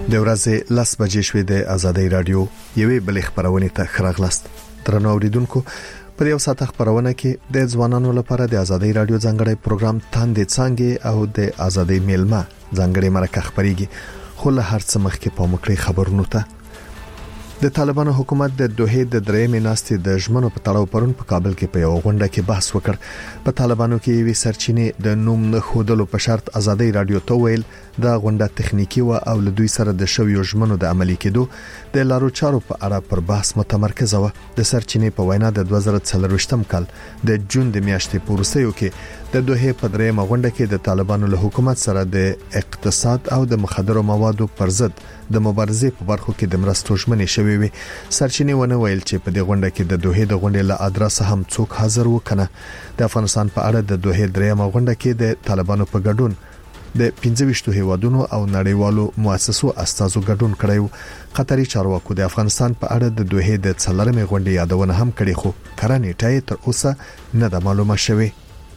د ورځې 10 بجې شوې د آزادۍ رادیو یوې بل خبرونه ته خراغلاست. درنو اوریدونکو، په یو ساعت خبرونه کې د ځوانانو لپاره د آزادۍ رادیو ځانګړی پروګرام تاندې څنګه او د آزادۍ میلمه ځانګړی مرکه خبريږي. خو له هر څه مخکې په مکړې خبرونو ته د طالبانو حکومت د دوحې د درېمې ناستې د ژمنو په تړاو پرون په کابل کې په یو غونډه کې بحث وکړ. په طالبانو کې یوې سرچینې د نوم نه خودلو په شرط آزادۍ رادیو ته ویل دا غونډه تخنیکی و او له دوی سره د شویو ژمنو د عملي کېدو د لارو چارو په اړه پر بحث متمرکز و. د سرچینې په وینا د 2024م کال د جون د میاشتې په وروستیو کې د دوحې په درېمه غونډه کې د طالبانو له حکومت سره د اقتصاد او د مخدرو موادو پر ضد د مبارزې په برخو کې د مرستو ژمنې شوې وي. سرچینې ونه ویل چې په دې غونډه کې د دوحې د غونډې له ادرس هم څوک حاضر وکنه. د افغانستان په اړه د دوحې درېمه غونډه کې د طالبانو په ګډون د 25 هیوادونو او نړیوالو مؤسسو استازو ګډون کړیو. قطري چارواکو د افغانستان په اړه د دوحې د 4مې غونډې یادونه هم کړې، خو کرانې ټای تر اوسه نه د معلومه شوی.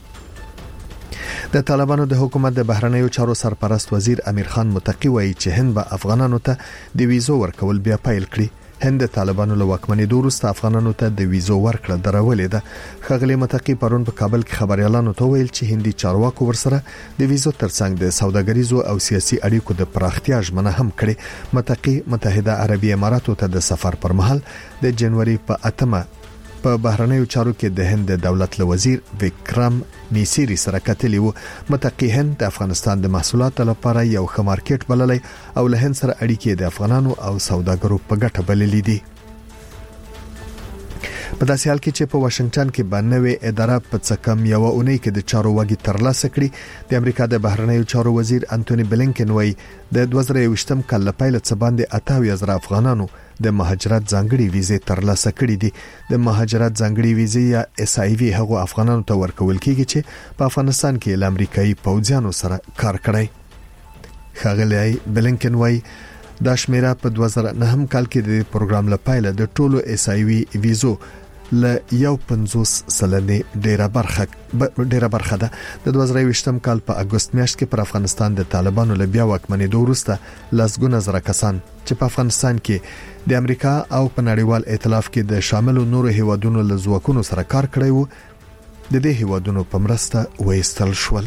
د طالبانو د حکومت د بهرنیو چارو سرپرست وزیر امیر خان متقی وایي چې هند به افغانانو ته د ویزو ورکول بیا پیل کړي. هند د طالبانو له واکمنۍ وروسته افغانانو ته د ویزو ورکړه درولې ده. خغلی متقی پرون په کابل کې خبريالانو ته ویل چې هندي چارواکو ورسره د ویزو ترڅنګ د سوداګریزو او سیاسي اړیکو د پراختیا ژمنه هم کړې. متقی متحده عربی اماراتو ته د سفر پر مهال د جنوري په 8مه په بهرنیو چارو کې د هند دولت له وزیر وکرم میسری سره کتلی وو. متقی هند د افغانستان د محصولاتو لپاره یو ښه مارکیټ بللی او له هند سره اړیکې د افغانانو او سوداګرو په ګټه بللې دي. په داسې حال کې چې په واشنگټن کې باندې اداره په څکم یو اونۍ کې د چارو وګي ترلاسه کړي. د امریکا د بهرنیو چارو وزیر انټونی بلینکن وایي د 2023م کال په پیل څخه باندې 28,000 افغانانو د مهاجرت ځانګړي ویزې ترلاسه کړې دي. د مهاجرت ځانګړي ویزې یا اس ای وی هغه افغانانو ته ورکول کیږي چې په افغانستان کې له امریکایي پوځیانو سره کار کړی. خغلی بلینکن وایي دا شمیره په 2009 کال کې د پروګرام لپاره د ټولو اس ای وی ویزو ل 150% ډیره برخه ده. د 2023م کال په اگست میاشت کې پر افغانستان د طالبانو له بیا واکمنۍ وروسته لسګونه زره کسان چې په افغانستان کې د امریکا او په نړیوال ائتلاف کې د شاملو نورو هیوادونو له ځواکونو سره کار کړی وو د دې هیوادونو په مرسته وېستل شول.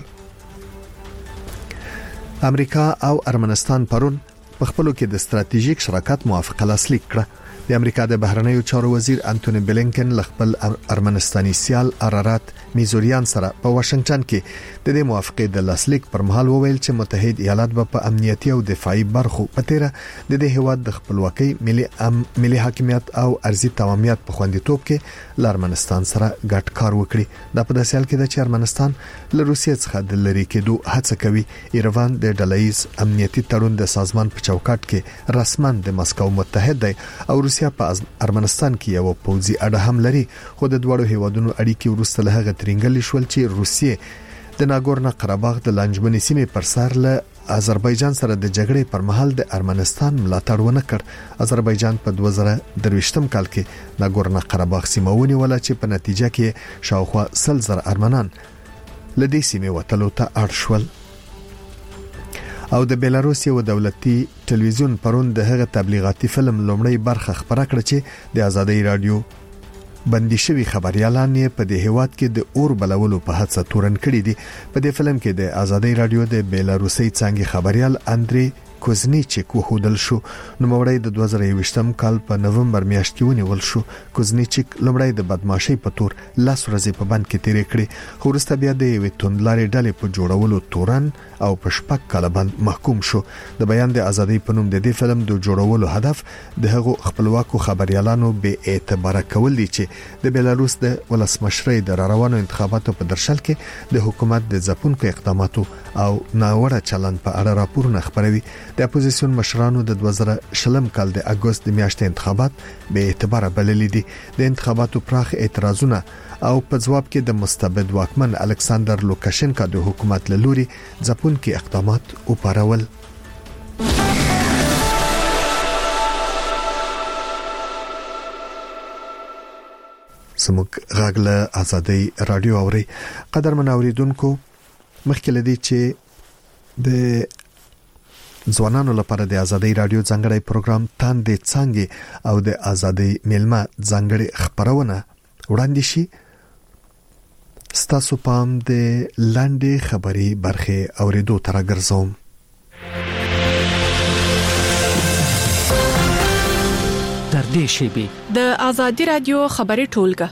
امریکا او ارمنستان پرون په خپلو کې د ستراتیژیک شراکت موافقه لاسلیک کړه. د امریکا د بهرنیو چارو وزیر انټونی بلینکن خپل ارمنستاني سیال ارارات میزوریان سره په واشنگټن کې د دې موافقې د لاسلیک پر مهال وویل چې متحد ایالات به په امنیتي او دفاعي برخو په تیره د دې هیواد د خپلواکۍ ملي حاکمیت او ارضي تمامیت په خوندیتوب کې ارمنستان سره ګډ کار وکړي. دا په داسې حال کې چې ارمنستان له روسیې څخه د لری کېدو هڅه کوي. ایروان د ډله‌ییز امنیتي تړون د سازمان په چوکاټ کې رسماً د مسکو متحد دی او روسیا په ارمنستان کې یو پوځي اډه هم لري. خو د دوړو هیوادونو اړیکې ورسته له هغه ترنګل شول چې روسیې د ناګورنو قرهباغ د لانجمنې سیمې پر سر له آذربایجان سره د جګړې پر مهال د ارمنستان ملاتړ ونه کړ. آذربایجان په 2023م کال کې ناګورنو قرهباغ سیمه ونیوله چې په نتیجه کې شاوخوا 100,000 ارمنان له دې سیمې وتلو ته اړ شول. او د بیلاروس یو دولتي ټلویزیون پرون د هغه تبلیغاتي فلم لومړی برخه خبره کړه چې د آزادۍ رادیو بندي شوی خبريالان په دې هیواد کې د اور بلولو په هڅه تورن کړی دي. په دې فلم کې د آزادۍ رادیو د بیلاروسي څنګه خبريال اندري کوزنیچیک وښودل شو. نو مړی د 2023م کال په نومبر میاشت کې ونیول شو. کوزنیچیک لومړی د بدمعشۍ په تور 10 ورځې په بند کې تیرې کړې، خو وروسته بیا د یوې توندلارې ډلې په جوړولو تورن او په 6 کال بند محکوم شو. د بیان د ازادۍ په نوم د دې فلم د جوړولو هدف د هغو خپلواکو خبريالانو به اعتبار کول دي چې د بیلاروس د ولسمشرۍ د روانو انتخاباتو په درشل کې د حکومت د ځپونکو اقداماتو او ناوړه چلند په اړه راپورونه خبروي. د اپوزیسیون مشرانو د 2020 کال د اگست د میاشتې انتخابات به اعتبار بللي دي. د انتخاباتو پراخ اعتراضونه او په جواب کې د مستبد واکمن الکساندر لوکاشنکا د حکومت له لوري ځپونکي اقدامات وپارول. سموږ غاغله آزادۍ رادیو اوري. قدر منوریدونکو، مخکې لدی چې د ځوانانو لپاره د ازادي رادیو ځانګړی پروګرام تاندې څنګه او د ازادي میلمه ځانګړی خبرونه وړاندې شي. ستاسو پام د لاندې خبري برخه اوریدو تر راګرځوم. تر دې شیبې د ازادي رادیو خبري ټولګه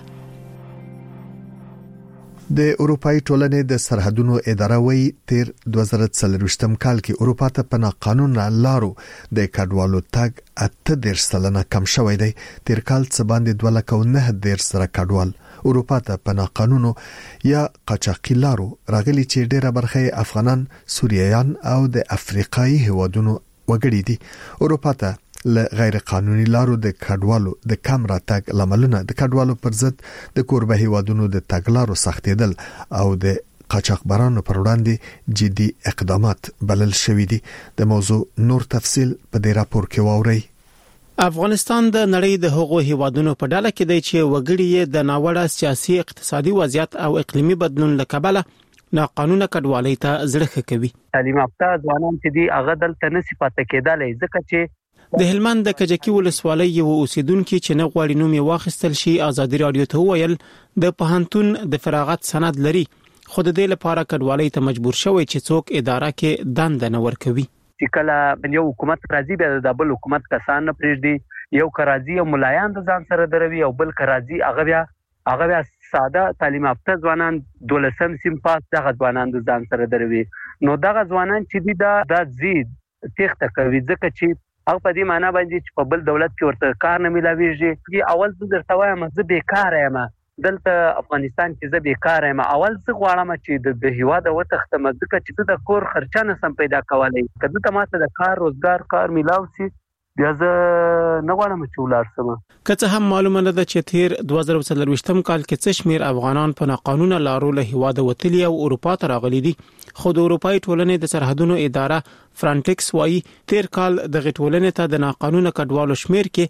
د اروپאי ټولنې د سرحدونو اداره وی تیر 2023م کال کې اروپا ته په ناقانونه لارو د کډوالو تګ 8% کم شوی دی. تیر کال څه باندې 2.9 کډوال اروپا ته په ناقانونو یا قاچاقي لارو راغلي چې ډیره برخه افغانان، سوریایان او د افریقایي هیوادونو وګړي دي. اروپا ته له غیر قانوني لارو د کډوالو د کم راتګ لاملونه د کډوالو پر ضد د کوربه هیوادونو د تګلارو سختیدل او د قاچاقبرانو پر وړاندې جدي اقدامات بلل شوې دي. د موضوع نور تفصيل په دې راپور کې واورئ. افغانستان د نړۍ د هغو هیوادونو په ډله کې دی چې وګړي د ناوړه سیاسي اقتصادي وضعیت او اقلیمي بدلون له کبله ناقانونه کډوالۍ ته زړه کوي. تعلیم یافته ځوانان چې دی هغه دلته نشي پاتې کېدلی ځکه چې د هلمند د کجکی ولسوالۍ یو اوسیدونکو چې نه غواړي نوم یې واخیستل شي ازادي رادیو ته ویل د پوهنتون د فراغت سند لري، خو د دې لپاره کډوالۍ ته مجبور شوی چې څوک اداره کې دند نه ورکوي. چې کله یو حکومت راځي بیا د بل حکومت کسان نه پریږدي، یو کراځي او ملایان د ځان سره دروي او بل کراځي هغه بیا ساده تعلیم یافته ځوانان 12 سیم پاس دغه ځوانان د ځان سره دروي. نو دغه ځوانان چې دی دا زید تخته کوي ځکه چې هغه په دې معنی باندې چې په بل دولت کې ورته کار نه ملاويږي. اول زه درته وایم زه بیکاره یم دلته افغانستان کې، زه بیکاره یم. اول زه غواړم چې د هیواد وتښتم ځکه چې د کور خرچه نه سم پیدا کولای. کله ته ماته د کار روزګار میلاو شي بیا زه نه غواړم چې ولار سم. که څه هم معلومه ده چې تیر 2023م کال کې څه شمیر افغانان په ناقانونه لارو له هیواد وتلي او اروپا ته راغلي دي، خو د اروپאי ټولنې د سرحدونو اداره فرانټکس وايي تیر کال د غټولنې ته د ناقانونه کډوالو شمیر کې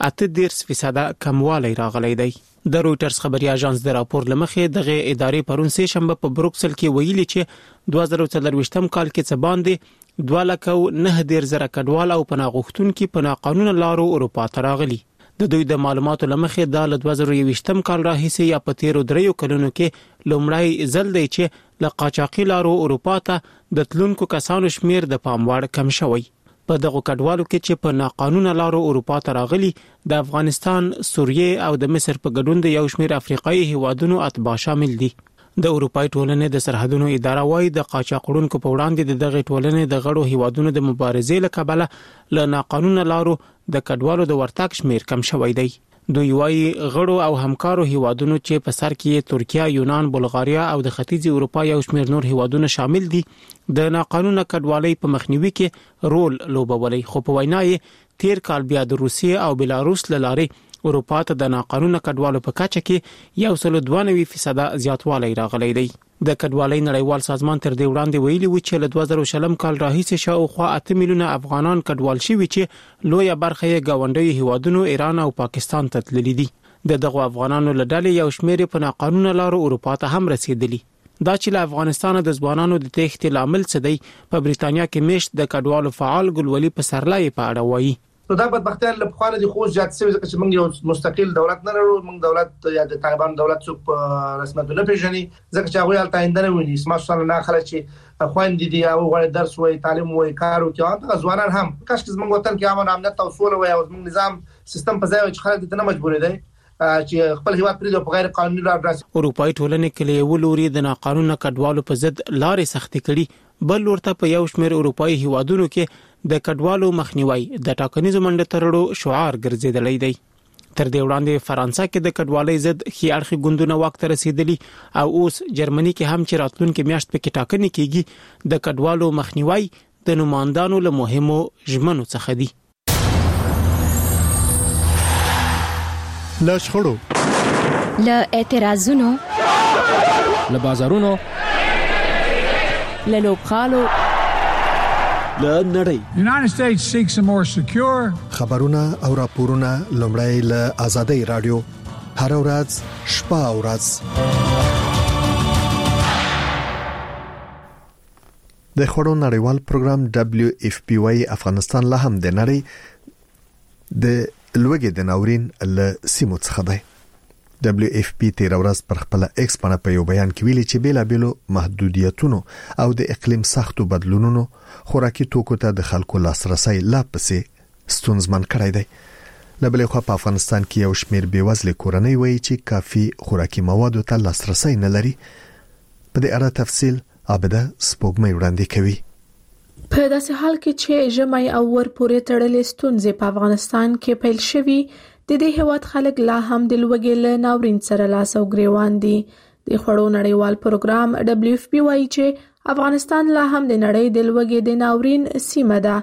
8% کموالی راغلی دی. د رويټرز خبري اژانس د راپور لمخې دغه ادارې پرون سه شنبه په بروکسل کې ویلي چې 2023م کال کې څه باندې 2.9 کډوال او پناهغښتونکو په ناقانونه لارو اروپا ته راغلي. د دوی د معلوماتو لمخې د 2023م کال راهیسې یا په 13 کلونو کې لومړی ځل دی چې له قاچاقي لارو اروپا ته د تلونکو کسانو شمیر د پام وړ کم شوی. په دغه کډوالو کې چې په ناقانونه لارو اروپا ته راغلي د افغانستان، سوریه او د مصر په ګډون د یو شمیر افریقایي هیوادونو اتباع شامل دي. د اروپאי ټولنې د سرحدونو اداره وايي د قاچاقړونکو په وړاندې دغه ټولنې د غړو هیوادونو د مبارزې لکبله له ناقانونه لارو د کډوالو د ورتګ شمیر کم شوی دی. دوی وايي غړو او همکارو هیوادونو چې په سر کې ترکیه، یونان، بلغاریا او د ختیځي اروپا یو شمیر نور هیوادونه شامل دي د ناقانونه کډوالۍ په مخنیوي کې رول لوبولای. خو په وینا یې تیر کال بیا د روسیې او بلاروس لارې اروپا ته د ناقانونه کډوالو په کچه کې 192% زیاتوالی راغلی دی. د کډوالۍ نړیوال سازمان تر دې وړاندې ویلي و چې له 2020 کال راهیسې شاوخوا 8 میلیونه افغانان کډوال شوي چې لویه برخه یې ګاونډي هیوادونو ایران او پاکستان ته تللي دي. دغه افغانانو له ډلې یو شمېر په ناقانونه لارو اروپا ته هم رسیدلی. دا چې له افغانستان د ځوانانو د تېښتې لامل څه دی په بریتانیا کې میشت د کډوالو فعال ګلولي په سرلای په اړه وایي. نو دا بدبختیان له خوانه دي خو زیات شوی ځکه چې موږ یو مستقل دولت نه لرو. موږ دولت یا د طالبان دولت څوک رسمیت نه پیژني ځکه چې هغه الته آینده نه ویني. اسما صلی الله خلک چې خويندې دي او غوړي درس وای، تعلیم وای، کار وکړي او ځوانان هم کاش چې موږ وطن کې امن امنیت او سوله وای او موږ نظام سیستم په ځای چې خلک دې نه مجبور دي چې خپل هیواد پرې په غیر قانوني لار راسي. اروپאי ټولنې کې ولوري د ناقانونه کډوالو په ضد لارې سختې کړي، بل ورته په یو شمېر اروپאי هیوادونو کې د کډوالو مخنیوي د ټاکنیزو منډه ترړو شعار ګرځیدلی دی. تر دې وړاندې فرانسه کې د کډوالۍ ضد خي اړخي ګوندونه وخت رسیدلی او اوس جرمني کې هم چې راتلونکي میاشت په کې ټاکنې کیږي د کډوالو مخنیوي د نمائندانو له مهمو ژمنو څخه دی. له شخړو، له اعتراضونو، له بازارونو، له لوبغالو، له نړۍ. United States seeks a more secure. خبرونه او راپورونه لومړی له ازادي رادیو هر ورځ شپه او ورځ. د خوړو نړیوال پروګرام WFP افغانستان لا هم د نړۍ د لوګي د ناورین له سیمو څخه دی. WFP تیر ورځ پر خپل ایکس باندې په یو بیان کې ویلي چې بیلابېلو محدودیتونو او د اقلیم سختو بدلونونو خوراکي توکو ته د خلکو لاسرسي لا پسې ستونزمن کړی دی. لبلې خو په افغانستان کې یو شمېر بیوزله کورنۍ وایي چې کافي خوراکي موادو ته لاسرسي نه لري. په دې اړه تفصیل عابده سپوږمۍ وړاندې کوي. په داسې حال کې چې ژمي او ور پورې تړلې ستونزې په افغانستان کې پیل شوي، د دې هیواد خلک لا هم د لوږې له ناورین سره لاس او ګریوان دي. د خوړو نړیوال پروګرام WFP وایي چې افغانستان لا هم د نړۍ د لوږې د ناورین سیمه ده.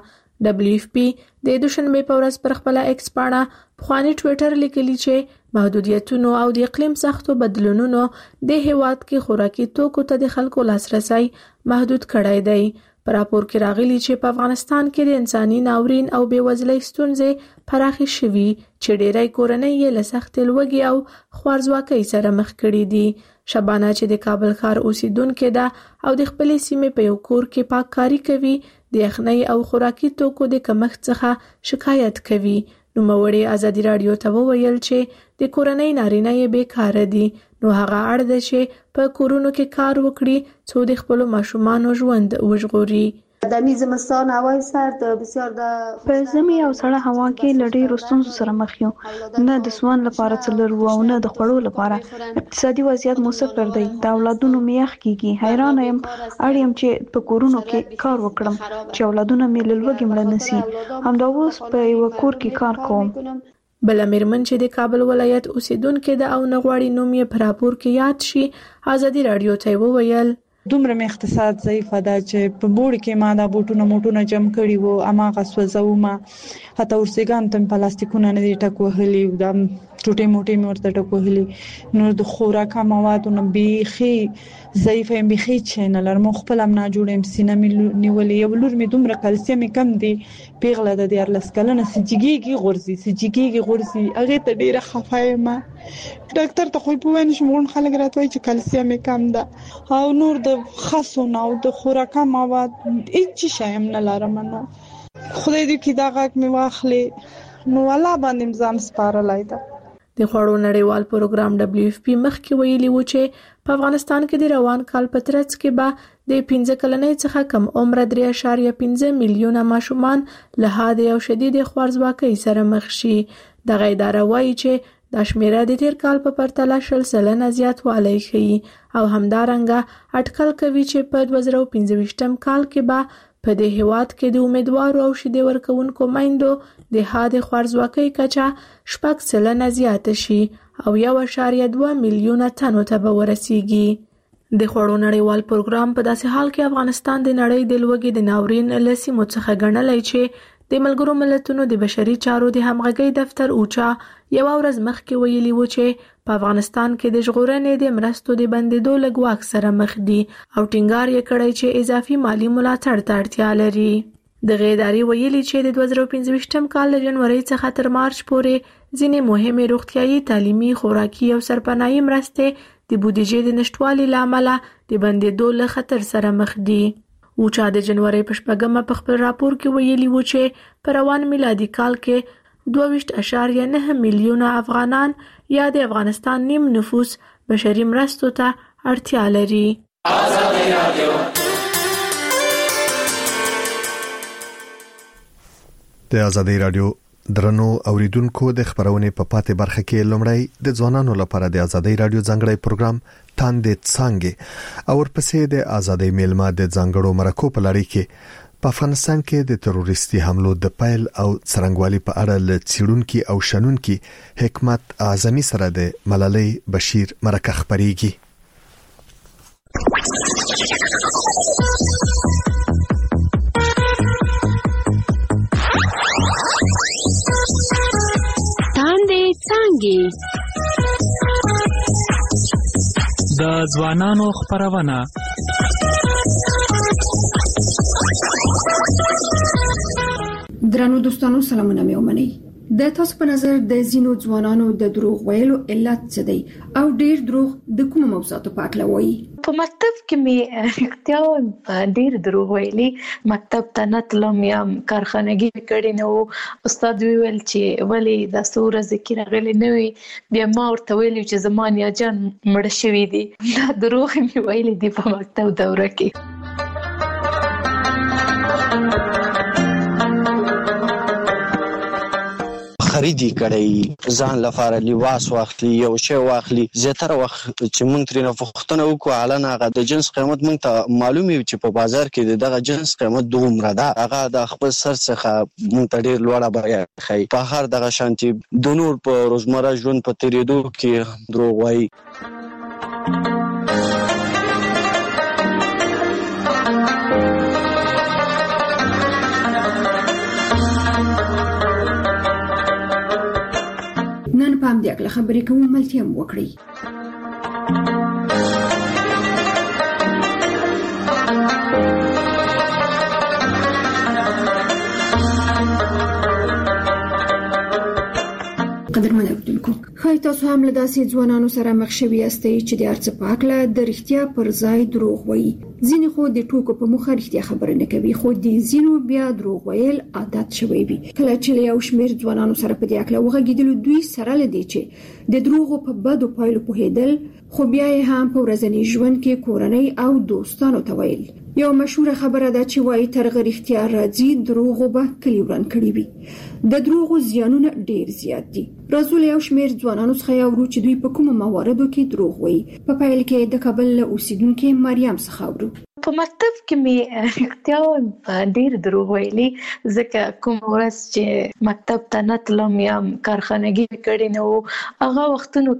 WFP د دوشنبه په ورځ پر خپل ایکس باندې پخوانی ټوئیټر لیکلی چې محدودیتونو او د اقلیم سختو بدلونونو د هیواد کې خوراکي توکو ته د خلکو لاسرسي محدود کړی دی. پر راپور کې راغلی چې په افغانستان کې د انساني ناورین او بیوزلۍ ستونزې پراخې شوي چې ډېری کورنۍ یې له سختې لوږې او خوارځواکۍ سره مخ کړي دي. شبانه چې د کابل ښار اوسیدونکې ده او د خپلې سیمې په یو کور کې پاککاري کوي، د یخنۍ او خوراکي توکو د کمښت څخه شکایت کوي. نوموړي ازادي رادیو ته وویل چې د کورنۍ نارینه یې بیکاره دي، نو هغه اړ ده چې په کورونو کې کار وکړي څو د خپل ماشومانو ژوند وژغوري. د زمستان هوا سرد بسیار د په زمي او سړه هوا کې لړۍ رستونزو سره مخ یو، نه د سوان لپاره څلور او نه د خوړو لپاره. اقتصادي وضعیت مو صفر دی، د اولادونو میخ کیږي. حیران یم اړیم چې په کورونو کې کار وکړم چې اولادونه مې له لوږې مړه نشي. همدا اوس په یو کور کې کار کوم. بل میرمن چې د کابل ولایت اوسیدونکې ده او نغواړي نوم یې په راپور کې یاد شي، ازادي رادیو ته وویل دومره مې اقتصاد ضعیف ده چې په بوړ کې ما دا موټونه جمع کړي وو، اماغه سوځو ما حتی ورسېګان تم پلاستیکونه نه دي ټک وهلي، دا ټوټې موټې مې ورته ټک وهلي. نو د خوراکه موادونو بیخي ضعیف یم، بیخي چې نه لرم. خپل هم نه جوړم، سینه مې نیولې. یو لور مې دومره کلسیم کم دی، پیغله د 14 کلنه سجګيږي غورځي هغه ته ډیره خفه یم. ډاکټر ته خو په وینې شمون خلک راتوي چې کلسیم کم ده او نور د خاصونه او د خوراکه مواد هیڅ شی هم نه لرم. نو خدای دې کې دا غاک مې واخلي، نو الله باندې ځان سپارلای ده. د خوړو نړیوال پروګرام WFP مخکې ویلي و چې په افغانستان کې د روان کال په ترڅ کې به د 15 کلنۍ څخه کم عمر 3.5 میلیونه ماشومان له حاد او شدید خوارځواکۍ سره مخ شي. دغه اداره وایي چې دا شمیره د تیر کال په پرتله 10% زیاتوالی ښیي او همدارنګه اټکل کوي چې په 2025 کال کې به په دې هیواد کې د امیدوارو او شیدې ورکوونکو میندو د حاد خوارځواکۍ کچه 6% زیاته شي او 1.2 میلیونه تنو ته به ورسیږي. د خوړو نړیوال پروګرام په داسې حال کې افغانستان د نړۍ د لوږې د ناورین له سیمو څخه ګڼلی چې د ملګرو ملتونو د بشري چارو د همغږۍ دفتر اوچا یو ورځ مخکې ویلي و چې په افغانستان کې د ژغورنې د مرستو د بندیدو له ګواښ سره مخ دي او ټینګار یې کړی چې اضافي مالی ملاتړ ته اړتیا لري. دغه ادارې ویلي چې د 2025 کال له جنوري څخه تر مارچ پورې ځینې مهمې روغتیايي، تعلیمي، خوراکي او سرپناهي مرستې د بودیجې د نشټوالي له امله د بندیدو له خطر سره مخ دي. اوچا د جنوري په 8 په خپل راپور کې ویلي و چې په روان میلادي کال کې 22.9 میلیونه افغانان یا د افغانستان نیم نفوس بشري مرستو ته اړتیا لري. د آزادۍ رادیو درنو اوریدونکو د خبرونې په پاتې برخه کې لومړی د ځوانانو لپاره د آزادۍ رادیو ځانګړی پروګرام تاندې څنګه او ورپسې د آزادۍ میلمه د ځانګړو مرکو په لړۍ کې په افغانستان کې د تروریستي حملو د پیل او څرنګوالي په اړه ل څیړونکو او شنونکو حکمت اعظمي سره د ملالۍ بشیر مرکه خبريږي. د ځوانانو خبرونه درنو دوستانو سلامونه مې ومنئ. د تاسو په نظر د زینو ځوانانو د دروغ ویلو علت څه دی او ډیر دروغ د کوم موضوعاتو په اړه وایي؟ په مکتب کې مې اختیار ډیر دروغ ویلي. مکتب ته نه تلم یا کارخانګي کړي نو استاد ویل چې ولی د سوره ذکر غلي نه وي. بیا ما ورته ویل چې زمان یا جان مړ شوی دي. دا دروغ مې ویلي دي په مکتب دوره کې. خریدي کړی ځان لپاره لباس واخلي یو شی واخلي زیاتره وخت چې موږ ترې پوښتنه وکړو حالان هغه د جنس قیمت موږ ته معلومي چې په بازار کې دغه جنس قیمت دومره ده هغه د خپل سر څخه موږ ته ډیر لوړه بیه ښیي. په هر دغه شانتي د نور په روزمره ژوند په تیریدو کې دروغ وایي. نن په همدې اړه خبرې کوو، ملتیا مو وکړئ. قدرمن اوریدونکو، ښایي تاسو هم له داسې ځوانانو سره مخ شوي یاستئ چې د هر څه په هکله د رښتیا پر ځای دروغ وایي. ځینې خو د ټوکو په موخه رښتیا خبره نه کوي، خو د ځینو بیا دروغ ویل عادت شوی وي. کله چې له یو شمېر ځوانانو سره په دې اړه وغږېدلو، دوی سره له دې چې د دروغو په بدو پایلو پوهېدل، خو بیا یې هم په ورځني ژوند کې کورنۍ او دوستانو ته ویل. یو مشهوره خبره ده چې وایي ترغه رښتیا راځي، دروغو به کلی وران کړي وي. د دروغو زیانونه ډیر زیات دي. راځو له یو شمېر ځوانانو څخه یو چې دوی په کومو مواردو کې دروغ وایي. په پیل کې د کابل اوسیدونکو مریم څخه اورو. په مکتب کې مې اختیار ډیر دروغ ویلي، ځکه کوم ورځ چې مکتب ته نه تلم یا کارخانګي کړي نو هغه وختونو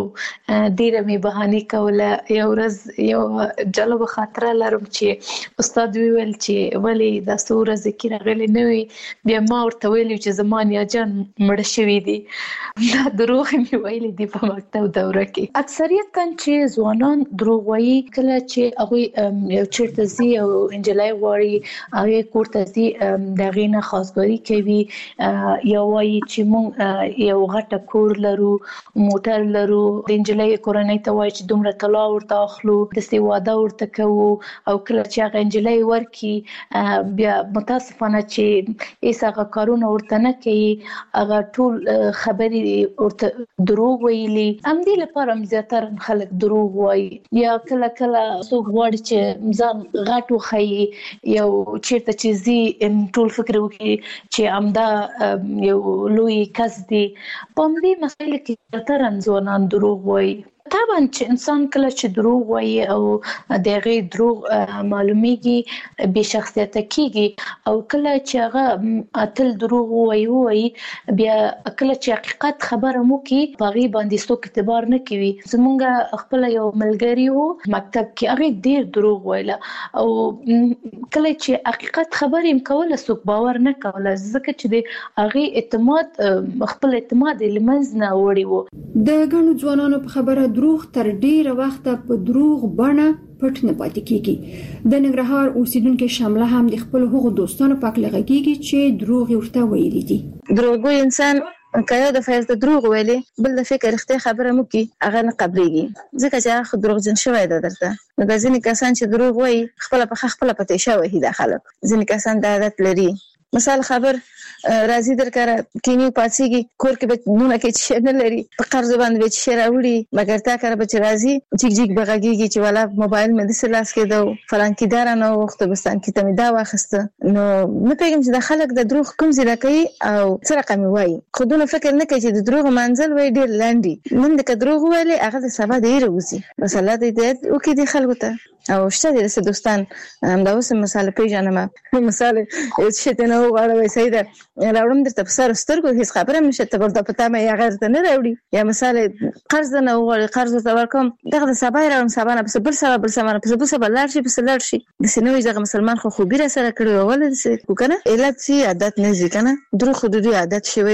کې ډیره مې بهانه کوله. یو ورځ یو جالب خاطره لرم چې استاد ویل چې ولی د سوره ذکر غلي نه وي. بیا ما ورته ویل چې زمان یا جان مړ شوی دي. دا دروغ مې ویلي دي په مکتب دوره کې. اکثریتا چې ځوانان دروغ وایي کله چې هغه چیرته زی او انجلای غواړي هغه کوړه زی د غینه خاصګاری کوي. یو وایي چې مونږ یو غټه کور لرو، موټر لرو، د انجلای کورنۍ ته وایي چې دومره طلا ورته اخلو، د سی واده ورته کوو. او کله چې هغه انجلای ورکی بیا متاسفانه چې ایساغه کارونه ورته نه کوي، هغه ټول خبرې ورته دروغ ویلي. هم دې لپاره زیاتره خلک دروغ وایي. یا کله څوک غواړي چې ځان غټ وخی، یو چیرته چې زی ټول فکر وکړي چې امدا یو لوی کس دی. په دې مسایل کې تر ځوانان دروغ وایي. طبعا چې انسان کله چې دروغ وایي او دغه دروغ معلومیږي به شخصیت کېږي، او کله چې هغه اتل دروغ وایي بیا کله چې حقیقت خبره مو کې پغی باندې څوک اعتبار نه کوي. زمونږ خپل یو ملګری وو مکتب کې هغه ډیر دروغ ویله، او کله چې حقیقت خبرې هم کوله څوک باور نه کوله، ځکه چې د هغه اعتماد خپل اعتماد لمنځ نه وړي وو. د ګڼو ځوانانو په خبره دروغ تر ډیره وخت په دروغ بڼه پټ نه پاتې کیږي. د ننګرهار اوسیدونکو شامله هم د خپل هغو دوستانو په اړه غږیږي چې دروغ ورته ویلي دي. دروغ انسان کله د فیض د دروغ ویلي بل د فکر اختیار خبره مو کی هغه نه قبليږي، ځکه چې هغه دروغجن شوی دی درته. نو د ځینې کسان چې دروغ وایي خپل پته شوی دی خلک. ځینې کسان د عادت لري. مثال خبر راځي درکړه کینی پاتېږي کور کې به نونه کې چې نه لري په قرض باندې به چې راوړي، مګر تا کار به چې راځي جګ بغاږي چې والا موبایل مې د سلاس کې دو فلان کې دار نه وخت بستان کې ته مې دا واخسته. نو نه پیګم چې د خلک د دروغ کوم ځای کوي او څه رقم وایي. خودونه فکر نه کوي چې د دروغ منزل وای ډیر لاندې. نن د دروغ ویلي هغه د سبا ډیر وځي. مثلا د دې او کې د خلکو ته او شته د دوستان دا اوس مثال پیژنم. مثال چې ته نو غواړې سیده راوړم درته په سر سترګو هیڅ خبره نشته ته ورته پتا مې یا غیر ته نه راوړي. یا مثال قرض نه غواړي قرض ته ورکوم دغه د سبا راوړم سبا نه بل سبا لاړ شي د سينوي دغه مسلمان خو خوبي را سره کړو ول څه کو کنه علت سي عادت نه ځي کنه درو خو د عادت شوی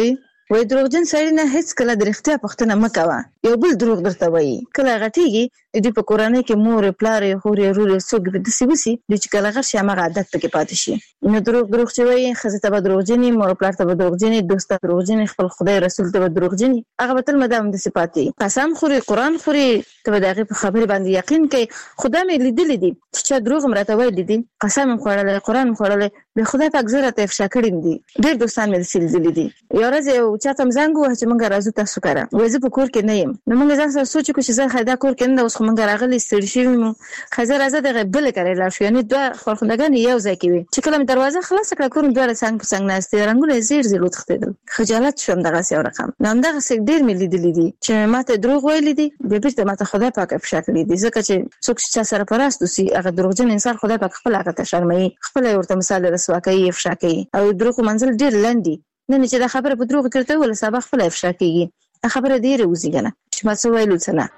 وای دروغجن سړی نه هیڅ کله د رښتیا پوښتنه مکوه. یو بل دروغ درته وایي کله غټیږي د په کورنۍ کې مور پلار خور ورور څوک د سیوسی د چې کله غش هغه عادت پکې پاتې شي. نو دروغ چې وایي خزه ته به دروغجنې مور پلار ته به دروغجنې دوست ته دروغجنې خپل خدای رسول ته به دروغجنې هغه به تل مدام د صفاتي قسم خوري قران خوري ته به دغه په خبره باندې یقین کوي. خدای مې لیدل دي چې دروغ مرته وایي دي قسم خورل قران خورل به خدای پاک زړه ته افشا کړی دي. ډېر دوستان مې سلسله دي یو ورځ یو چاته زنګ وه چې مونږ راځو تاسو کاره وای زه په کور کې نه یم. نو مونږ ځان سره سوچ وکړو چې زه خیدا کور کې نه اوس خو مونږ راغلي ستړي شوي نو خزه راځه دغه بل کړی لا شو یعنی دوه خورخندګان یو ځای کې وي چې کله مې دروازه خلاص کړه کور دوه څنګه په څنګه نهسته رنگونه زیر وتښتېدل. خجالت شوم دغه یو رقم. نو همدغه څه ډېر مې لیدلې دي چې ماته دروغ ویلي دي بیا بیرته ماته خدای پاک افشا کړی دي ځکه چې څوک چې سره پراست وسی هغه دروغجن انسان خدای پاک خپل هغه ته شرمایي خپل ورته مثال رسوا کوي افشا کوي او دروغ منزل ډېر لنډي نه چې دا خبره په دروغ ترته ول سبا خپل افشا کوي. دا خبره ډیره وزي کنه چې ما څه ویلو څه نه.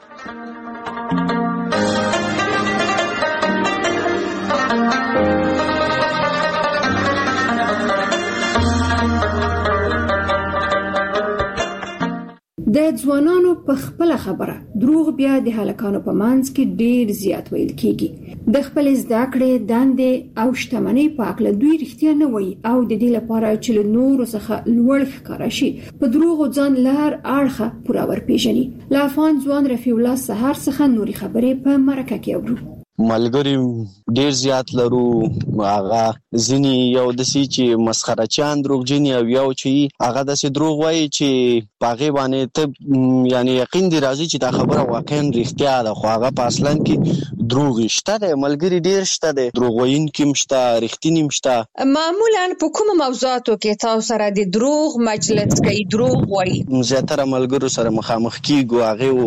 د ځوانانو په خپل خبره دروغ بیا د هلکانو په منځ کې ډیر زیات ویل کیږي. د خپل زده کړې دندې او شتمنۍ په اړه دوی رښتیا نه وایي او د دې لپاره چې له نورو څخه لوړ ښکارا شي په دروغ ځان لار اړخه پورا ور پیژني. لا افغان ځوان رفیع الله سحر څخه نوري خبرې په مرکه کې اورو. ملګری ډیر زیات لرو هغه ځینی یو دسی چې مسخره چاند دروغجن او یو چې هغه دسی دروغ وایي چې باغې باندې ته یعنی یقین دی راځي چې دا خبره واقعا رښتیا ده خو هغه په اصلا کې دروغ شته ده. ملګری ډیر شته ده دروغ وایي کیم شته رښتینی مشته. معمولا په کوم موضوعاتو کې تاسو سره د دروغ مجلس کوي دروغ وایي؟ زیاتره ملګرو سره مخامخ کیږو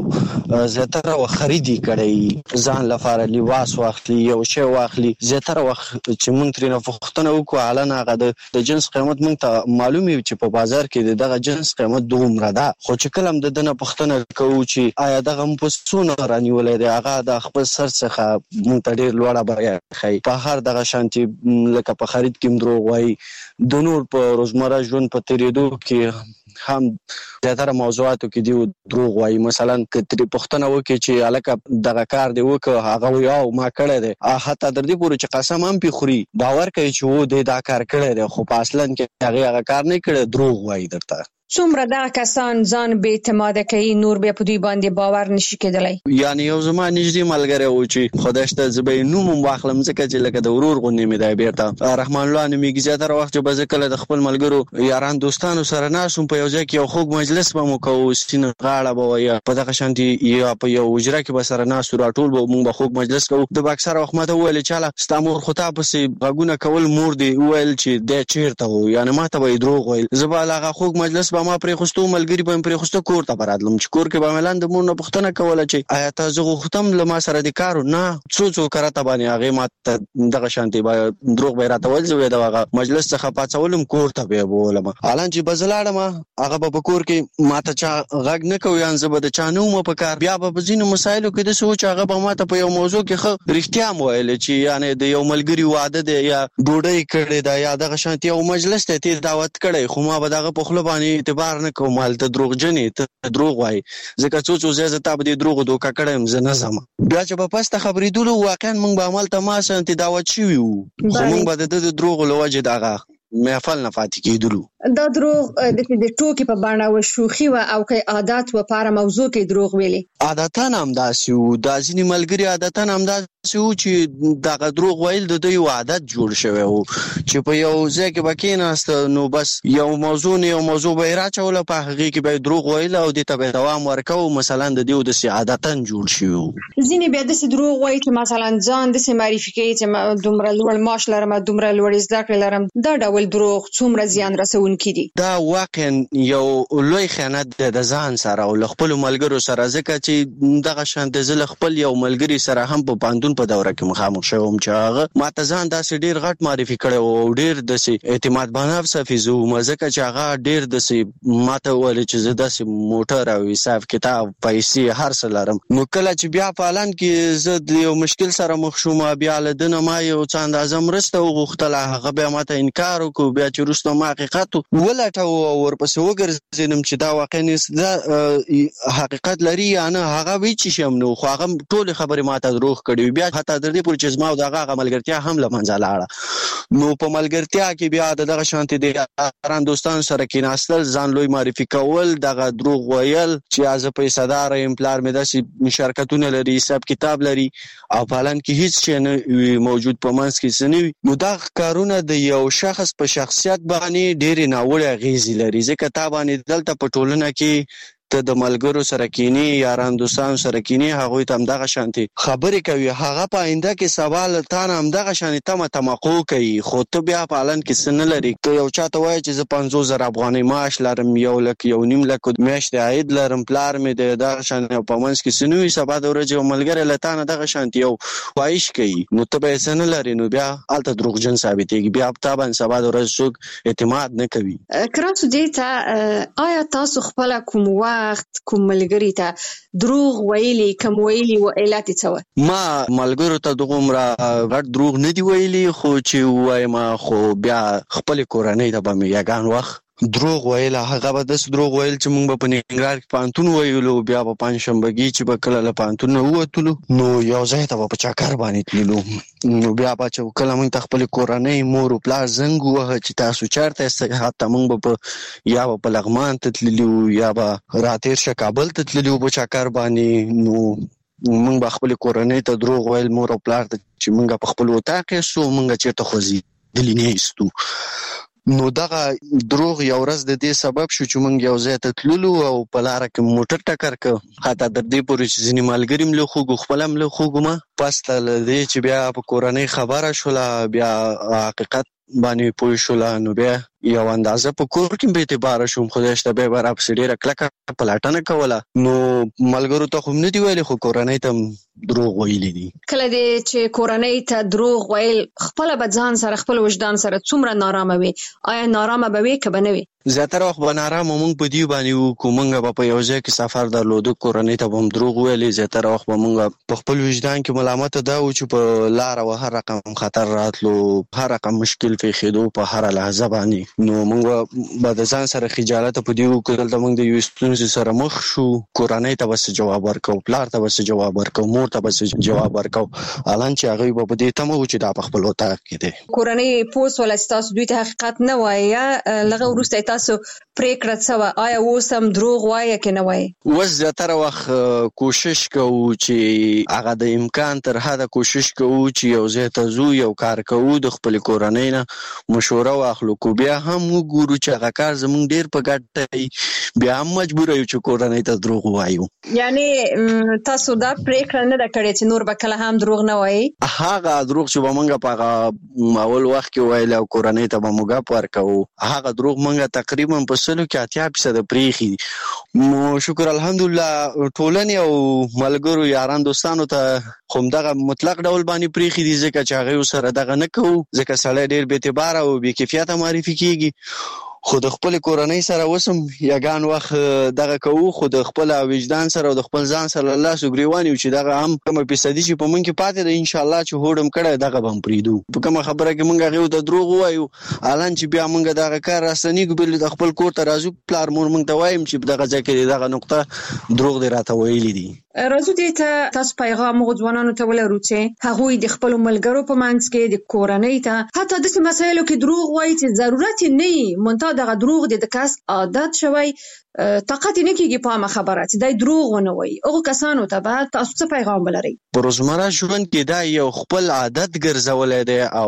هغه زیاتره خریدي کړي ځان لپاره لیواس واخلي یو شی واخلي. زیاتره وخت چې مونږ ترې نه پوښتنه وکړو علنا هغه د جنس قیمت مونږ ته معلومي چې په بازار کې دغه جنس قیمت دومره ده خو چې کله د دنه پوښتنه کوو چې آیا دغه په څونه رانیولې ده هغه د خپل سر څخه مونږ ته ډېر لوړه بریا ښایي. په هر دغه شانتي لکه په خرید کې دروغ وایي د نور په روزمره ژوند په تیریدو کې هم زیاتره موضوعاتو کې دی دروغ وایي. مثلا که ترې پوښتنه وکړي چې الکه دغه کار دی وکړه هغه وایي او ما کړی دی حتی تر دې پورې چې قسم هم پې خوري باور کوي چې و دی دا کار کړی دی خو په اصلا کې هغه کار نه کړی دروغ وایي درته. څومره دغه کسان ځان بې اعتماده کوي نور بیا په دوی باندې باور نشي کېدلی؟ یعنی یو زما نږدې ملګری و چې خدای شته زه به یې نوم هم واخلم ځکه چې لکه د ورور غوندې مې دی بیرته رحمان الله نومیږي. زیاتره وخت چې به زه کله د خپل ملګرو یاران دوستانو سره ناست وم په یو ځای کې یو خوږ مجلس به مو کوو سینه غاړه به وایه په دغه شانتي یا په یو حجره کې به سره ناست وو راټول به مونږ به خوږ مجلس کوو. د به اکثره وخت ماته وویل چاله ستا مور خو تا پسې غږونه کول مور دی وویل چې دی چېرته و یعنې ما ته به یې دروغ ویل. زه به هغه خوږ مجلس به ما پرېخوستو ملګري به مې پرېخوسته کور ته به راتلم چې کور کې به مې لاندې مور نه پوښتنه کوله چې آیا تا زه غوښتم له ما سره د کار نه څو کرته باندې هغې ما ته دغه شانتې به دروغ به یې راته ویل. زه به یې د هغه مجلس څخه پاڅولم کور ته به یې بولم حالان چې به زه لاړم هغه به په کور کې ما ته چا غږ نه کوي یعنې زه به د چا نه وم په کار. بیا به په ځینو مسایلو کې داسې و چې هغه به ما ته په یو موضوع کې ښه رښتیا م ویلې چې یعنې د یو ملګري واده دی یا ډوډۍ کړې ده یا دغه شانتې یو مجلس دی ته دعوت کړی خو ما به د هغه په خوله باندې اعتبار نه کوم هلته دروغجن یې ته دروغ وایي ځکه څو ځای زه تا به دې دروغو دوکه کړی یم زه نه ځم. بیا چې به پسته خبرېدلو واقعا موږ به هملته ما سنتې دعوت شوي وو خو موږ به د ده د دروغو له وجې دغه محفل نه پاتې کېدلو. دا دروغ د ټوکې په بڼه و شوخي و او که عادت و په هره موضوع کې دروغ ویلي؟ عادتا همداسې وو دا ځینې ملګري عادتا همداسې وو چې دغه دروغ ویل د دوی عادت جوړ شوی وو چې په یو ځای کې به کېناسته نو بس یو موضوع نه یو موضوع به یې راچوله په هغې کې به یې دروغ ویل او دې ته به یې دوام ورکوو مثلا د دې داسې عادتا جوړ شوي وو. ځینې بیا داسې دروغ وایي چې مثلا ځان داسې معرفي کوي چې دومره لوړ معاش لرم دومره لوړې زده کړې لرم. دا ډول دروغ څومره زیان رسونکي دي؟ دا واقعا یو لوی خیانت دی د ځان سره او له خپلو ملګرو سره ځکه چې دغه شانتې زه له خپل یو ملګري سره هم په پوهنتون په دوره کې مخامخ شوم چې هغه ما ته ځان داسې ډېر غټ معرفي کړی و او ډېر داسې اعتماد بنفس حافظ وم ځکه چې هغه ډېر داسې ما ته وویل چې زه داسې موټر او حساب کتاب پیسې هر څه لرم. نو کله چې بیا په حالان کې زه د یو مشکل سره مخ شوم بیا له ده نه ما یو څه اندازه مرسته وغوښتله هغه بیا ما ته انکار کو بیا چې وروسته ما حقیقت ولټو او ورپسې وګرځېدم چې دا واقعا حقیقت لري یا نه. هغه وی چې شم نو خو هغه ټول خبرې ماته دروغ کړي بیا حتی در دې پورې چې زما او دغه ملګرتیا هم له منځه لاړه. نو په ملګرتیا کې بیا دغه شانتي د یاران دوستان سره کېناستل ځان لوی معرفي کول دغه دروغ ویل چې از پیسه‌دار یم پلار مې داسې شرکتونه لري حساب کتاب لري او پالن کې هیڅ شی نه موجود په منځ کې سنوي. نو دا کارونه د یو شخص په شخصیت باندې ډېر ناوړه اغیزې لري ځکه تا باندې دلته په ټولنه کې ته د ملګرو سره کینی یاران دوستان سره کینی هغه ته هم دغه شانتي خبرې کوي هغه په آینده کې سوال تا نه هم دغه شانتي تمقو کوي خو ته بیا پالن کې سن لري. ته یو چاته وایي چې زه 50,000 افغانۍ معاش لرم 1.5 لک میاشتې عاید لرم پلار مې د دغه شانتي په منځ کې سنوي سبا د ورځې ملګری لته نه دغه شانتي یو وایش کوي نو ته به سن لري نو بیا الته دروغجن ثابتېږي بیا په باندې سبا د ورځې څوک اعتماد نه کوي. کراسو دې ته آیا تاسو خپل کوم وخت کوم ملګری ته دروغ ویلي کوم ویلي و علت څه ما ملګرو ته دغه غټ دروغ نه دی ویلي خو چې وایم خو بیا خپل کورنۍ ته به مې یګان وخت دروغ ویل هغه به داس دروغ ویل چې موږ په ننګرهار کې پانتون ویلو بیا په پنځشنبهګي چې به کله له پانتون نه ووتلو نو یو ځای ته په چکر باندې تللو نو بیا به چې کله موږ خپل کورنۍ مور او پلار زنګ وه چې تاسو چیرته یاست حتی موږ به یا په لغمان ته تللو یا به راتیر شه کابل ته تللو په چکر باندې نو موږ به خپل کورنۍ ته دروغ ویل مور او پلار ته چې موږ په خپل وطاق کې سو موږ چیرته خوځي دلی نه ایستو. نو دغه دروغ یو ورځ د دې سبب شو چې موږ یو ځای ته تللو او په لاره کې موټر ټکر کړ حتی در دې پورې چې ځینې ملګري م له خوږو خپله م له خوږو ما پس له دې چې بیا په کورنۍ خبره شوله بیا حقیقت باندې پوه شوله نو بیا یو اندازه په کور کې به اعتبار شوم خدای شته به راپسې ډېره کلکه پلاټنه کوله نو ملګرو ته خو نه دی ویلي خو کورنۍ ته دروغ ویلي دي. کله دې چې کورنۍ ته دروغ ویل خپل به ځان سره خپل وجدان سره څومره نارامه وي آیا نارامه به وي که به نه وي؟ زیاتره وخت به نارامه موږ په دې باندې وکړو موږ به په یو ځای کې سفر درلودو کورنۍ ته به هم دروغ ویلې زیاتره وخت به موږ په خپل وجدان کې ملامته دا و چې په لاره و هر رقم خطر راتلو هر رقم مشکل پیښېدو په هره لحظه باندې نو موږ به د ځان سره خجالت په دې وکړو دلته موږ د یوې ستونزې سره مخ شو کورنۍ ته به څه جواب ورکوو پلار ته به څه جواب ورکوو مور ته به څه جواب ورکوو الان چې هغوی به په دې تمه و چې دا په خپل وطاق کې دی. کورنۍ پوه شوله چې تاسو دوی ته حقیقت نه وایي یا لږه وروسته تاسو پریکړه څه وه آیا اوس هم دروغ وایي که نه وایي؟ اوس زیاتره وخت کوشش کوو چې هغه د امکان تر حده کوشش کوو چې یو ځای ته ځو یو کار کوو د خپلې کورنۍ نه مشوره واخلو کو بیا هم وګورو چې هغه کار زموږ ډېر په ګټه بیا هم مجبوره یو چې کورنۍ ته دروغ ووایو. یعنې تاسو دا پریکړه نه ده کړې چې نور به کله هم دروغ نه وایي؟ هغه دروغ چې به موږ په هغه اول وخت کې ویل او کورنۍ ته به موږ ورکوو هغه دروغ موږ تقریبا په 80% پریښي دي. نو شکر الحمدلله ټولنې او ملګرو یاران دوستانو ته خو همدغه مطلق ډول باندې پریښي دي ځکه چې هغوی سره دغه نه کوو ځکه سړی ډېر بې اعتباره او بې کیفیته معرفي کېږي خو د خپل کورنۍ سره وسم یګان وخت دغه کوو خو د خپل وجدان سره او د خپل ځان سره الله سو ګریوان یو چې دغه هم کومه فیصدي چې په مونږ کې پاتې ده ان شاء الله چې هوډم کړه دغه به هم پریدو په کومه خبره کې مونږ هغه ته دروغ وایو الان چې بیا مونږ دغه کار راستنیږو بل د خپل کور ته راځو پلار مور مونږ ته وایم چې دغه ځکه دغه نقطه دروغ دی راته ویلي دي. راځو دې ته تاسو پیغام ځوانانو ته ولرو چې هغوی د خپل ملګرو په منځ کې د کورنۍ ته حتی د مسایلو کې دروغ وایي چې ضرورت نه منتها دغه دروغ د کس عادت شوی طاقت نه کېږي په عامه خبره چې دا دروغ ونه وایي هغو کسانو ته به تاسو څه پیغام ولرئ؟ په روزمره ژوند کې دا یو خپل عادت ګرځولی دی او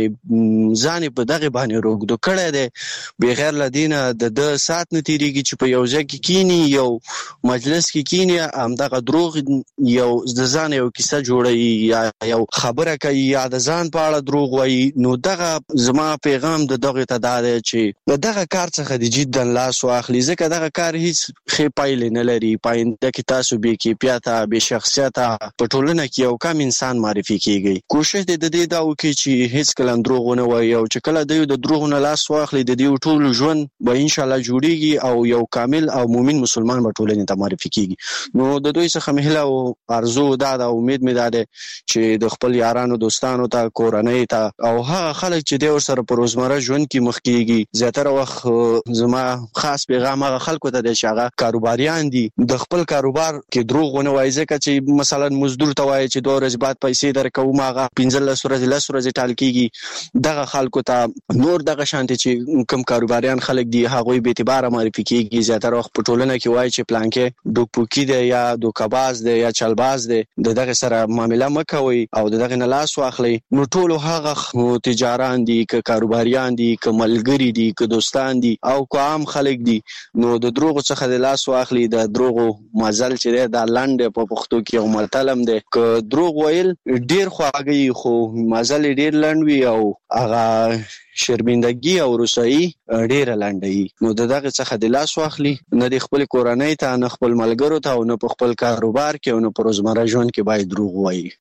یعنې ځان یې په دغې باندې روږدو کړی دی بغیر له دې نه د ده ساعت نه تېرېږي چې په یو ځای کې کیني یو مجلس کې کیني همدغه دروغ یو د ځان یو کیسه جوړوي یا یو خبره کوي یا د ځان په اړه دروغ وایي نو دغه زما پیغام د دغې ته دا دی چې د دغه کار څخه د جدي لاس واخلي، ځکه دغه کار هیڅ ښه پایلې نه لري. پاینده کې تاسو بې کیفیته بې شخصیته په ټولنه کې یو کم انسان معرفي کیږي. کوشش د دې دا وکړي چې هیڅ کله دروغ ونه وایي، او چې کله دوی د دروغ نه لاس واخلي د دې ټول ژوند به ان شاء الله جوړیږي او یو کامل او مؤمن مسلمان به ټولنې ته معرفي کیږي. نو د دوی څخه مهله او ارزو دا د امید مې ده چې د خپل یارانو دوستانو ته کورنۍ ته او هغه خلک چې دوی سره په روزمره ژوند کې مخ کیږي، زیاتره وخت زما خاص پیغام هغه خلکو ته دی چې هغه کاروباریان دي، د خپل کاروبار کې دروغ ونه وایي. ځکه چې مثلا مزدور ته وایي چې 2 ورځې بعد پیسې درکوم، هغه 15 ورځې 10 ورځې ټال کیږي. دغه خلکو ته نور دغه شانتي چې کوم کاروباریان خلک دي هغه به اعتبار معرفي کیږي. زیاتره وخت په ټولنه کې وایي چې پلانکې دوکپوکی دی یا دوکباز دی یا چلباز دی، دغه سره معامله مکوي او دغه نه لاس واخلي. نو ټول هغه تجاران دي که کاروباریان دي که ملګری دي که دوستان دي او که عام خلک دي، نو د دروغ څخه د لاس واخلي. د دروغ مزل چې دی دا لنډ په پښتو کې یو متلم دی، که دروغ ویل ډیر خواږي خو مزل ډیر لنډ وي او هغه شرمندګي او رسوایی ډیره لنډي. نو دغه څخه د لاس واخلي، نه د خپل کورنۍ ته نه خپل ملګرو ته او نه په خپل کاروبار کې او نه په روزمره ژوند کې باید دروغ وایي.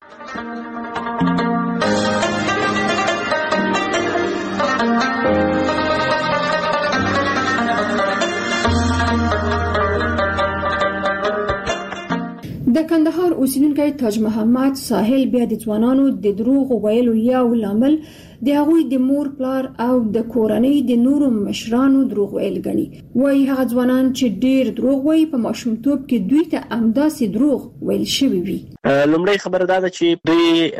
د کندهار اوسیدونکی تاج محمد ساحل بیا د ځوانانو د دروغ ویلو یو لامل د هغوی د مور پلار او د کورنۍ د نورو مشرانو دروغ ویل ګڼي. وایي هغه ځوانان چې ډیر دروغ وایي په ماشومتوب کې دوی ته همداسې دروغ ویل شوي وي. لومړی خبره دا ده چې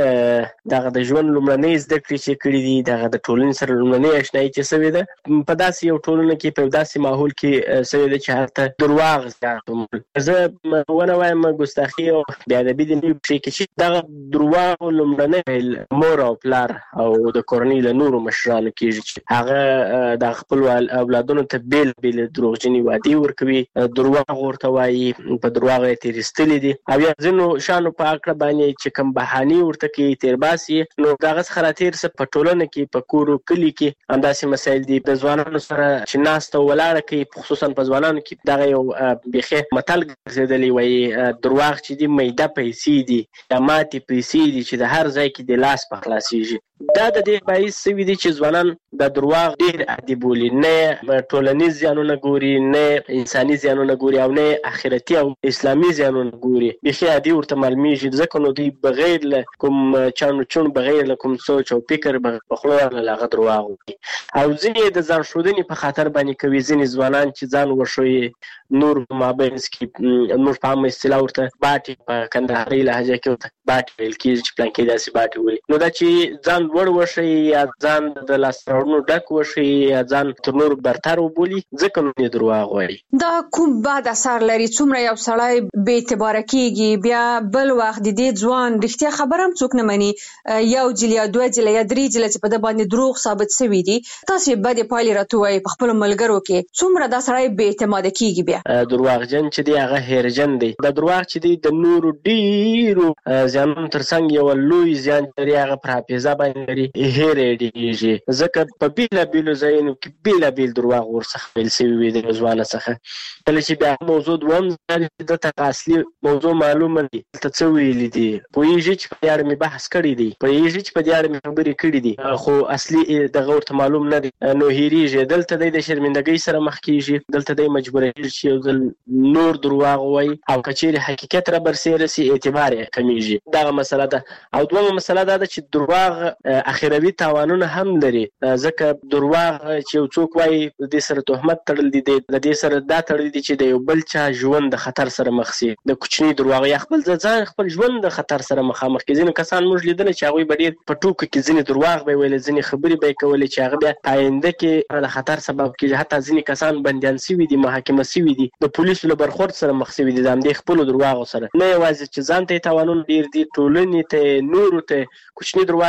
دوی دغه د ژوند لومړنۍ زده کړې چې کړي دي، دغه د ټولنې سره لومړنۍ اشنایي چې سوې ده په داسې یو ټولنه کې په داسې ماحول کې سوې ده چې هلته درواغ زیات. زه ونه وایم ګستاخي او بېادبي د نوي شي کې چې دغه درواغ لومړنۍ مور او پلار او د کورنۍ له نورو مشرانو کېږي چې هغه د خپل اولادونو ته بیل بیل دروغجنې وعدې ورکوي، درواغ ورته وایي، په درواغ یې تېرېستلي دي او یا ځینو شیانو په هکله باندې چې کوم بهانې ورته کوي تېرباسي، نو د هغه څخه راتېر څه په ټولنه کې په کور و کلي کې همداسې مسایل دي. د ځوانانو سره چې ناسته ولاړه کوي، خصوصا په ځوانانو کې دغه یو بیخي متل ګرځېدلی وایي درواغ چې دي میده پیسې دي یا ماتې پیسې دي چې د هر ځای کې د لاس په خلاصېږي. دا د دې باعث شوي دي چې ځوانان د درواغ ډېر عادي بولي، نه ټولنیز زیانونه ګوري، نه انساني زیانونه ګوري او نه آخرتي او اسلامي زیانونه ګوري. بیخي عادي ورته معلومیږي، ځکه نو دوی بغیر له کوم چانو چون بغیر له کوم سوچ او فکر په خوله له هغه درواغ وایي. او ځینې د ځان ښودنې په خاطر باندې کوي. ځینې ځوانان چې ځان وښیي، نور په مابینځ کې نور په عامه اصطلاح ورته باټې په کندهارۍ لهجه کې ورته باټې ویل کېږي چې پلانکې داسې باټې ولي. نو دا چې ځان لوړ وښیي یا ځان د لاسته راوړنو ډک وښیي یا ځان تر نورو برتر وبولي، ځکه نو یې درواغ وایي. دا کوم بد اثر لري؟ څومره یو سړی بې اعتباره کېږي، بیا بل وخت د دې ځوان رښتیا خبره هم څوک نه مني، یو ځل یا دوه ځله یا درې ځله چې په ده باندې دروغ ثابت شوي دي، تاسې بدې پایلې راته ووایي په خپلو ملګرو کې څومره دا سړی بې اعتماده کېږي. بیا درواغجن چې دی هغه هیرجن دی. دا درواغ چې دی د نورو ډېرو زیانونو تر څنګ یو لوی زیان لري، هغه پر حافظه باندې لري، هیرې ډېرېږي. ځکه په بېلابېلو ځایونو کې بېلابېل درواغ ورڅخه ویل شوي وي د ځوانه څخه. کله چې بیا موضوع دوهم ځای دته اصلي موضوع معلومه دي، دلته څه ویلي دي، پوهېږي چې په دې اړه مې بحث کړی دی، پوهېږي چې په دې اړه مې خبرې کړي دي، خو اصلي دغه ورته معلوم نه دی، نو هېرېږي. دلته دی د شرمندګۍ سره مخ کېږي، دلته دی مجبورېږي چې یو ځل نور درواغ وایي او که چېرې حقیقت را برسېره سي اعتبار یې کمیږي. دغه مسله ده. او دویمه مسله دا ده چې درواغ اخروي تاوانونه هم لري، ځکه درواغ چې یو څوک وایي د دې سره تهمت تړل دي، د دې سره دا تړل دي چې د یو بل چا ژوند د خطر سره مخ سي. د کوچني درواغ یا خپل ځان خپل ژوند د خطر سره مخامخ کړي. ځینې کسان موږ لیدل چې هغوی به ډېر په ټوکو کې ځینې درواغ به ویل، ځینې خبرې به یې کولې چې هغه بیا په آینده کې د خطر سبب کېږي. حتی ځینې کسان بندیان سوي دي، محاکمه سوي دي، د پولیسو له برخورد سره مخ سوي دي د همدې خپلو درواغو سره. نه یوازې چې ځان ته یې تاوانونه ډېر دي، ټولنې ته، نورو ته کوچني درواغ کېدای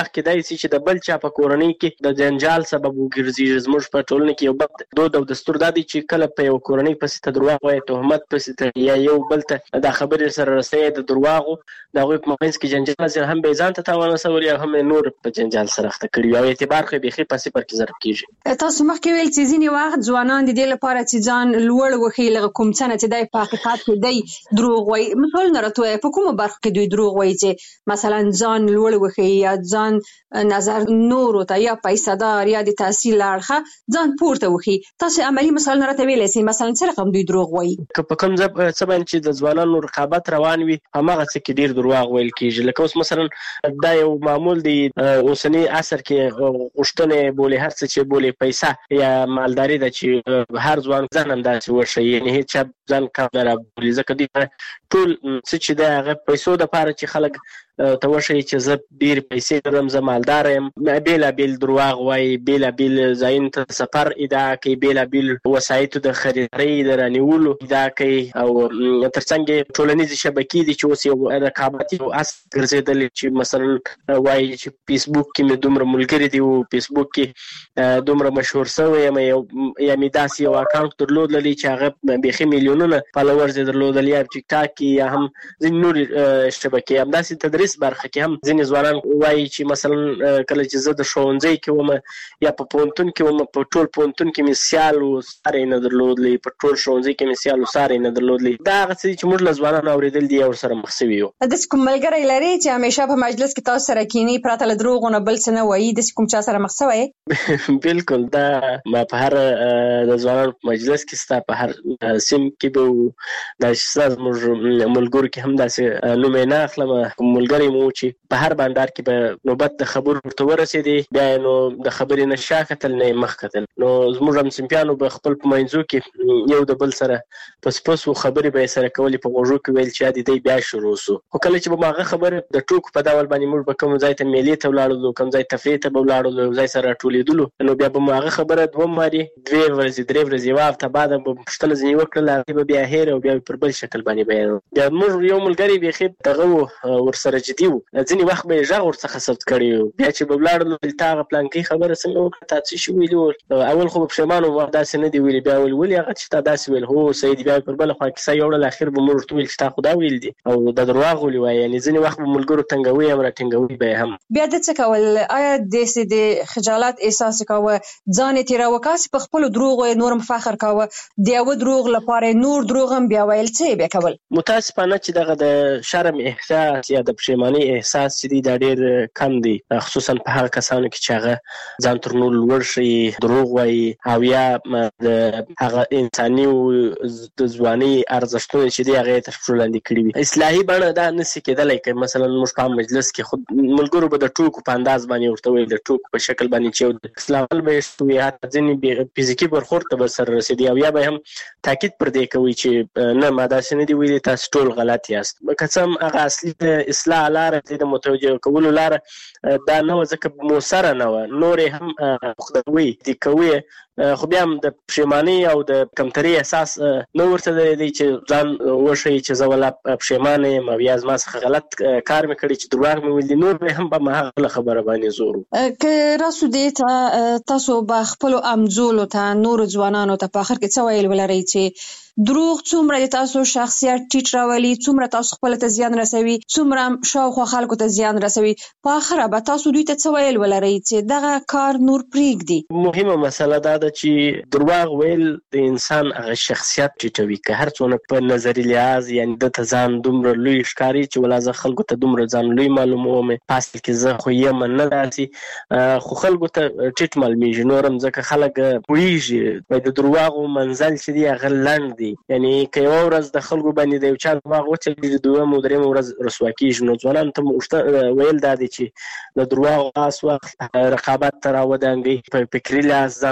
سي چې د بل چا په کورنۍ کې د جنجال سبب وګرځي. زموږ په ټولنه کې یو بد دود او دستور دی چې کله په یو کورنۍ پسې ته دروغ وایي، تهمت پسې ته یا یو بل ته د خبرې سره رسېږي د دروغو د هغوی په منځ کې جنجال زیات هم به ځان ته تاوان رسولي او هم نور په جنجال سره اخته کړي او اعتبار خو بیخي په صفر کې ضرب کیږي. تاسو مخکې ویل چې ځینې وخت ځوانان د دې لپاره چې ځان لوړ وښیي لکه کوم څه نه چې دی په حقیقت کې دی دروغ وایي. مثالونه راته وایه په کومه برخه کې دوی دروغ وایي چې مثلا ځان لوړ وښیي یا ځان نظر نورو ته یا پیسه دار یا د تحصیل اړخه ځان پورته وښیي. تاسو عملي مثالونه راته ویلی سئ مثلا څه رقم دوی دروغ وایي؟ که په کوم ځای باندې چې د ځوانانو رقابت روان وي هماغه څه کې ډېر دروغ ویل کېږي. لکه اوس مثلا دا یو معمول دی اوسني عصر کې غوښتنې بولي هر څه چې بولي پیسه یا مالداري ده چې هر ځوان ځان همداسې وښیي، یعنې هېڅ چا ځان کم نه رابولي ځکه دوی ټول څه چې دی هغه پیسو دپاره چې خلک ته وښیي چې زه ډېرې پیسې لرم، زه مالداره یم. بېلابېل دروغ وایي، بېلابېل ځایونو ته سفر ادعا کوي، بېلابېل وسایطو د خریدارۍ د رانیولو ادعا کوي او تر څنګ یې ټولنیزې شبکې دي چې اوس یو رقابتي اصل ګرځېدلې چې مثلا وایي چې فیسبوک کې مې دومره ملګري دي او فیسبوک کې دومره مشهور شوی یم یا مې داسې یو اکاونټ درلودلی چې هغه بیخي میلیونونه فالوورز یې درلودل یا ټیک ټاک کې یا هم ځینې نورې شبکې. همداسې تدریس برخه کې هم ځینې ځوانان وایي چې مثلا کله چې زه د ښوونځي کې وم یا په پوهنتون کې وم، په ټول پوهنتون کې مې سیال و ساری نه درلودلی، په ټول ښوونځي کې مې سیال و ساری نه درلودلی. دا هغه څه چې موږ له ځوانانو اورېدل دي او ورسره مخ سوي یو. داسې کوم ملګری لرې چې همیشه په مجلس کې تاسو سره کینی پرته له دروغو نه بل څه نه وایي؟ داسې کوم چا سره مخ سوی؟ بالکل، دا ما په هر د ځوانانو په مجلس کې ستا په هر سیم کې به داسې ستا زموږ ملګرو کې هم داسې نوم یې نه اخلم. ملګری مو چې په هر بانډار کې به نوبت د خبرو ورته ورسېدې بیا نو د خبرې نه شا کتل نه مخ کتل، نو زموږ همصنفیانو به خپل په منځو کې یو د بل سره پس پسو خبرې به یې سره کولې، په غوږو کې ویل چې دی بیا شروع سو. خو کله چې به هغه خبرې د ټوکو په ډول باندې موږ به کوم ځای ته میلې ته ولاړو، کوم ځای تفریح ته به ولاړو، یو ځای سره راټولېدلو، نو بیا به مو هغه خبره دوه وارې 2 ورځې 3 ورځې یوه هفته بعده به پوښتنه ځینې وکړله، هغې به بیا هېره او بیا پر بل شکل باندې بیانوو. بیا موږ یو ملګری بیخي دغه و ورسره جدي و، ځینې وخت به یې غږ ورڅخه ثبت کړی و، بیا چې به ولاړلو تا هغه پلانکۍ خبره څنګه وکړه، تا څه شي ویلي وو؟ اول خو به پښیمان وم داسې نه دي ویلي، بیا ویل ولې هغه چې تا داسې ویل؟ هو صحیح دي. بیا پر بله خوا کیسه یوړل، اخر به موږ ورته ویل چې تا خو دا ویل دي او دا درواغ ولې وایي. یعنې ځینې وخت به ملګرو تنګوي هم راټینګوي به یې هم. بیا د څه کول؟ آیا داسې د خجالت احساس کاوه، ځان یې تېراوه، کاسې په خپلو دروغو یې نور هم فخر کاوه، د یوه دروغ لپاره نور دروغ هم بیا ویل، څه یې بیا کول؟ متاسفانه چې دغه د شرم احساس یا د پښیمانۍ احساس چې دی دا ډېر کم دی، خصوصا په هغه کسانو کې چې هغه ځان تر نورو لوړ ښیي، دروغ وایي او یا د هغه انساني د ځوانۍ ارزښتونه چې دی هغه یې تر پښو لاندې کړي وي. اصلاحي بڼه دا نسي کېدلی که مثلا موږ په مجلس کې خود ملګرو به د ټوکو په انداز باندې ورته ویل، د ټوکو په شکل باندې چې یو اصلاحول به یې شوي، حتی ځینې فزیکي برخورد ته به سره رسېدي او یا به هم تاکید پر دې کوي چې نه ما داسې نه دي ویلي، تاسو ټول غلط یاست. که څه هم هغه اصلي د اصلاح لاره د متوجه کولو لاره دا نه وه ځکه مؤثره نه وه، نور یې هم خدوي دي کوي، خو بیا هم د پښیمانۍ او د کمترۍ احساس نه ورته دی چې ځان وښیي چې زه ولا پښیمانه یم او یا زما څخه غلط کار مې کړی چې دروغ مې ویل دي، نور به هم په هغه خبره باندې زور و. که راسو دې ته تاسو به خپلو همزولو ته نورو ځوانانو ته په اخر کې څه ویل ولرئ چې دروغ څومره د تاسو شخصیت ټیټ راولي، څومره تاسو خپل ته زیان رسوي، څومره شاوخوا خلکو ته زیان رسوي، په اخره به تاسو دوی ته څه ویل ولرئ چې دغه کار نور پرېږدي؟ مهمه مسله دا ده چې دروغ ویل د انسان هغه شخصیت ټیټوي، که هر څونه په نظري لحاظ یعنې ده ته ځان دومره لوی ښکاري چې ولا زه خلکو ته دومره ځان لوی معلوموم، په اصل کې زه خو یم نه داسې، خو خلکو ته ټیټ معلومیږي، نور هم ځکه خلک پوهېږي د دروغو منزل چې دی هغه لنډ دی، یعنې که یوه ورځ د خلکو باندې د یو چا دروغ وچلېږي، دویمه او درېیمه ورځ رسوا کېږي. نو ځوانانو ته ویل دا دی چې د دروغو خاص وخت رقابت ته راودانګئ، په فکري لحاظ ځانونه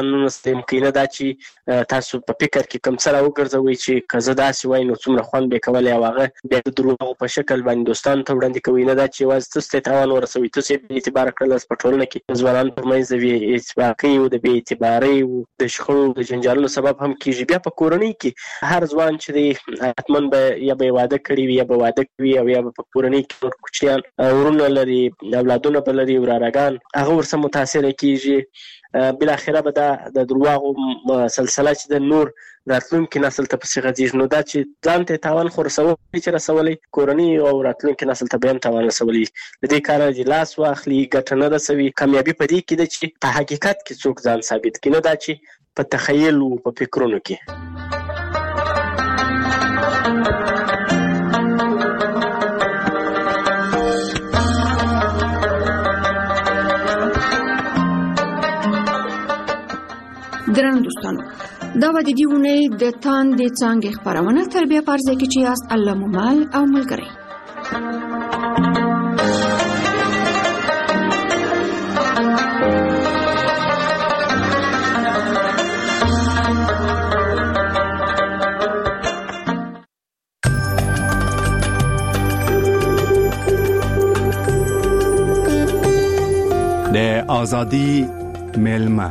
ممکنه دا چې تاسو په فکر کې کوم سره وګرځوي چې کزه داسې وای نو څومره خوند به کولای او هغه د دروغ په شکل باندې دوستان ته وړاندې کوي نه دا چې واز تاسو ته تاوان ورسوي تاسو په اعتبار کړل په ټولنه کې ځوانان په منځ کې اتفاقي او د بې اعتباري او د شخړو د جنجالونو سبب هم کیږي. بیا په کورنۍ کې هر ځوان چې دی حتمن به یا به واده کړی وي یا به واده کوي او یا په کورنۍ کې کوچیان ورونه لري اولادونه به لري ورارګان هغه ورسره متاثر کیږي. بل اخره به د دروغو سلسله چې د نور راتلونکي نسل ته پسې غځي نو دا چې ځان ته تاوان خورسوي چې رسولي کورنۍ او راتلونکي نسل ته به تاوان رسولي. د دې کار چې لاس واخلي ګټه نه رسوي. کامیابی په دې کې ده چې په حقیقت کې څوک ځان ثابت کړي نه دا چې په تخیل او په فکرونو کې. درنو دوستانو دا و د دې ونې د تاندې څانګې خپرونه تر بیا پرځای کې چې یاست الله مو مال او ملګری. د آزادی ملمه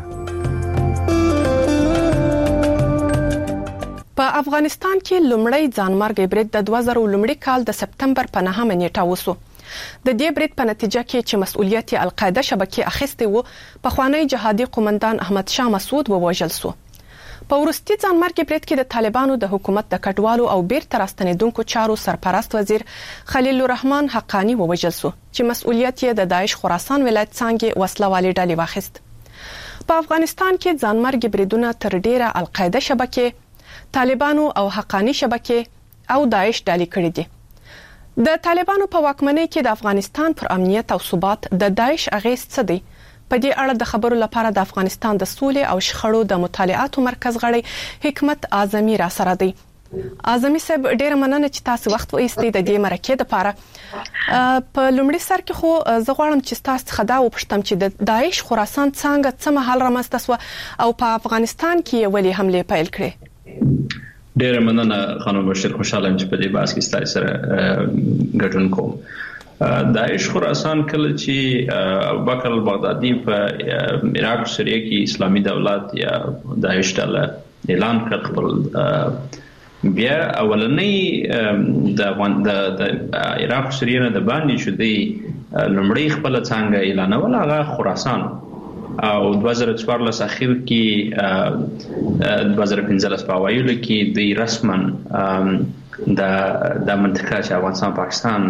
په افغانستان کې لومړی ځانمرګي برید د 2000 لومړي کال د سپتمبر په 9 نیټه وسو. د دې برید په نتیجه کې چې مسؤلیت القاعده شبکې اخیسته و په خوانی جهادي قومندان احمد شاه مسعود ووژل شو. په ورستي ځانمرګي برید کې د طالبانو د حکومت د کډوالو او بیرته راستنیدونکو چارو سرپرست وزیر خلیل الرحمن حقانی ووژل شو چې مسؤلیت یې د داعش خراسان ولایت څنګه وسلوالي ډلې واخیست. په افغانستان کې ځانمرګي بریدونه تر ډیره القاعده شبکې طالبانو او حقانی شبکې او داعش ډلې کړې دي. د طالبانو په واکمنۍ کې د افغانستان پر امنیت او ثبات د داعش اغیز څه دی؟ په دې اړه د خبرو لپاره د افغانستان د سولې او شخړو د مطالعاتو مرکز غړي حکمت اعظمي را سره دی. اعظمي صاحب ډېر مننه چې تاسو وخت وایستئ د دې مرکې لپاره. په لومړي سر کې خو زه غواړم چې تاسو خدا وپوښتم چې د داعش خراسان څنګه څه مهال رامنځته شو او په افغانستان کې ولې حمله پیل کړې؟ ډېر مننه خانم بشیر، خوشاله یم چې په دې بحث کې ستاسو سره ګډون کوم. داعش خراسان کله چې ابوبکر البغدادي په عراق او سوریه کې اسلامي دولت یا داعش ډله اعلان کړ خپل بیا اولنۍ د عراق او سوریه نه د باندې شو دی لومړی خپل څنګه اعلانول هغه خراسان او 2014 اخر کې 2015 په اوایلو کې د رسما د منطقه چې افغانستان پاکستان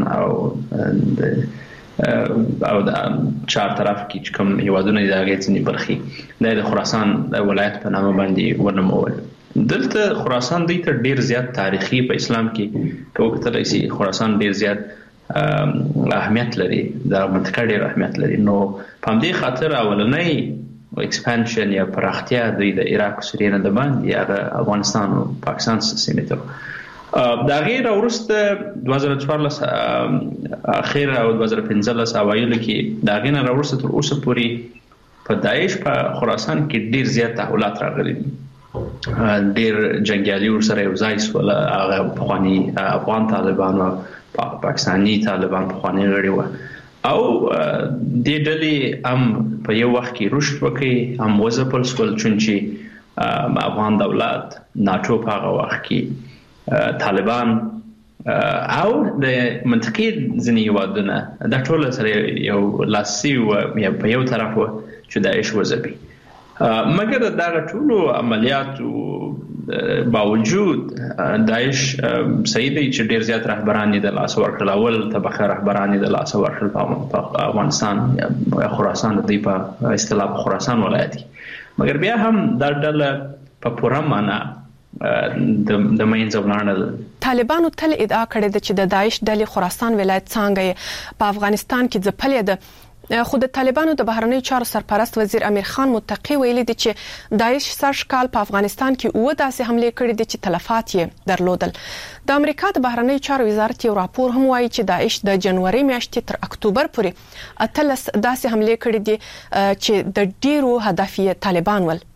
او د چار طرف کې کوم هیوادونه د هغې ځینې برخې د خراسان د ولایت په نامه باندې ونومول. دلته خراسان دوی ته ډیر زیات تاریخي په اسلام کې کوکتل شي خراسان ډیر زیات اهمیت لري، د منطقه ډیر اهمیت لري. نو په همدې خاطر اولنۍ ایکسپانشن یا پراختیا د عراق او سوریه نه د باندې هغه افغانستان او پاکستان سیمې ته دا غیر ورسته 2014 اخر او 2015 اوایل کې دا غینه ورسته تر اوسه پورې په داعش په خراسان کې ډیر زیات تحولات راغلي دي. ډیر جنگیالي ورسره یو ځای سول، هغه پخوانی افغان طالبان او پاکستانی طالبان پخوانی غړي و او د ډلې هم په یو وخت کې رشد وکړي، هم وځپل سول چې افغان دولت ناتو په هغه وخت کې طالبان او د منطقې ځینې هیوادونه دا ټول سره یو لاسي و یا په یو طرف و چې داعش وځپي. مګر دغه ټولو عملیاتو باوجود داعش صحیح دی چې ډیر زیات رهبران د لاس ورکړل، اول طبقه رهبران د لاس ورکړل په افغانستان خراسان دی په اصطلاح خراسان ولایت کې. مګر بیا هم دا ډله په پوره معنا د مینځ ولاړل. طالبانو تل ادعا کړې ده چې د داعش ډلې خراسان ولایت څنګه په افغانستان کې ځپلې ده. خو د طالبانو د بهرنیو چارو سرپرست وزیر امیر خان متقی ویلي دي چې داعش سږ کال په افغانستان کې اوه داسې حملې کړې دي چې تلفات یې درلودل. د امریکا د بهرنیو چارو وزارت یو راپور هم وایي چې داعش د جنوري میاشتې تر اکتوبر پورې 13 داسې حملې کړې دي چې د ډیرو هدف یې طالبان ول.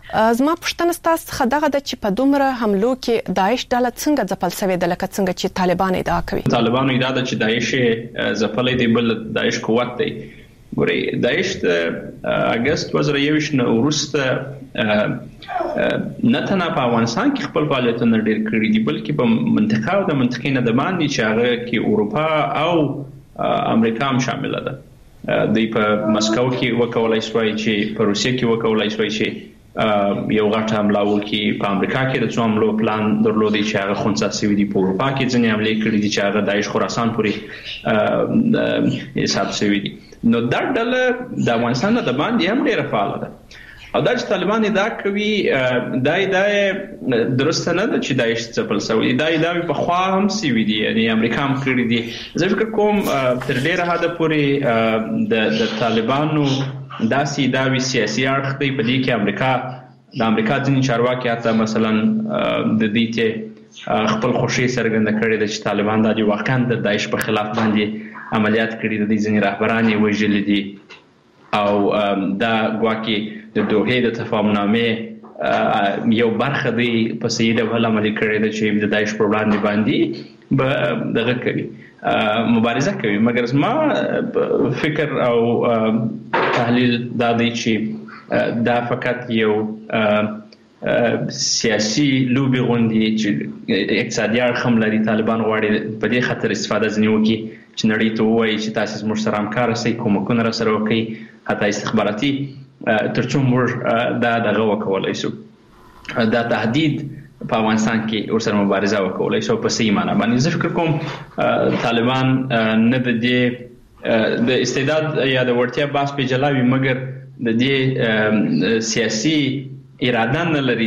زما پښتنه ستاسو څخه دغه د چې په دومره حملو کې داعش ډله څنګه ځپل شوې ده لکه څنګه چې طالبان ادعا کوي. طالبانو ادعا ده چې داعش ځپلې دی، بل داعش قوت دی. ګوري داعش د اگست 2021 نه وروسته نه تنه په افغانستان کې خپل فعالیتونه ډېر کړي دي، بلکې په منطقه او د منطقې نه د باندې چې هغه کې اروپا او امریکا هم شامل ده. دوی په مسکو کې وکولای شوی چې په روسیه کې وکولای شوی چې یو غټ حمله وکړي. په امریکا کې د څو حملو پلان درلودي چې هغه خنثی شوی دي. په اروپا کې ځینې حملې کړې دي چې هغه داعش خراسان پورې حساب شوی دي. نو دا ډله د افغانستان د باندې هم ډېره فعاله ده. او دا چې طالبان ادعا کوي دا درسته نه ده چې داعش ځپل شوی، دا ادعاوې په خوا هم شوي دي، یعنی امریکا هم کړي دي. زه فکر کوم تر ډېره حده پورې د طالبانو داسې ادعاوې سیاسي اړخ دی په دې کې د امریکا ځینې چارواکي حتی مثلا د دې ته خپل خوښي څرګنده کړې ده چې طالبان دا واقعا د داعش په خلاف باندې عملیات کړي دي، ځینې رهبران یې وژلي دي او دا ګواکې د دوحې د تفاهمنامې یو برخه دی په صحیح ډول عملي کړې ده چې د داعش پر وړاندې باندې به دغه کوي، مبارزه کوي. مګر زما فکر او تحلیل دا دی چې دا فقط یو سیاسي لوبي غوندي چې اقتصادي اړخ هم لري. طالبان غواړي په دې خاطر استفاده ځنې وکړي چې نړۍ ته ووایي چې تاسو زموږ سره همکار اوسئ، کومکونه راسره وکړئ، حتی استخباراتي ترڅو موږ دا دغه وکولای شو، دا تهدید په افغانستان کې ورسره مبارزه وکولای شو په صحیح معنی باندې. زه فکر کوم طالبان نه د دې د استعداد یا د وړتیا باس په جلاوي، مګر د دې سیاسي اراده نه لري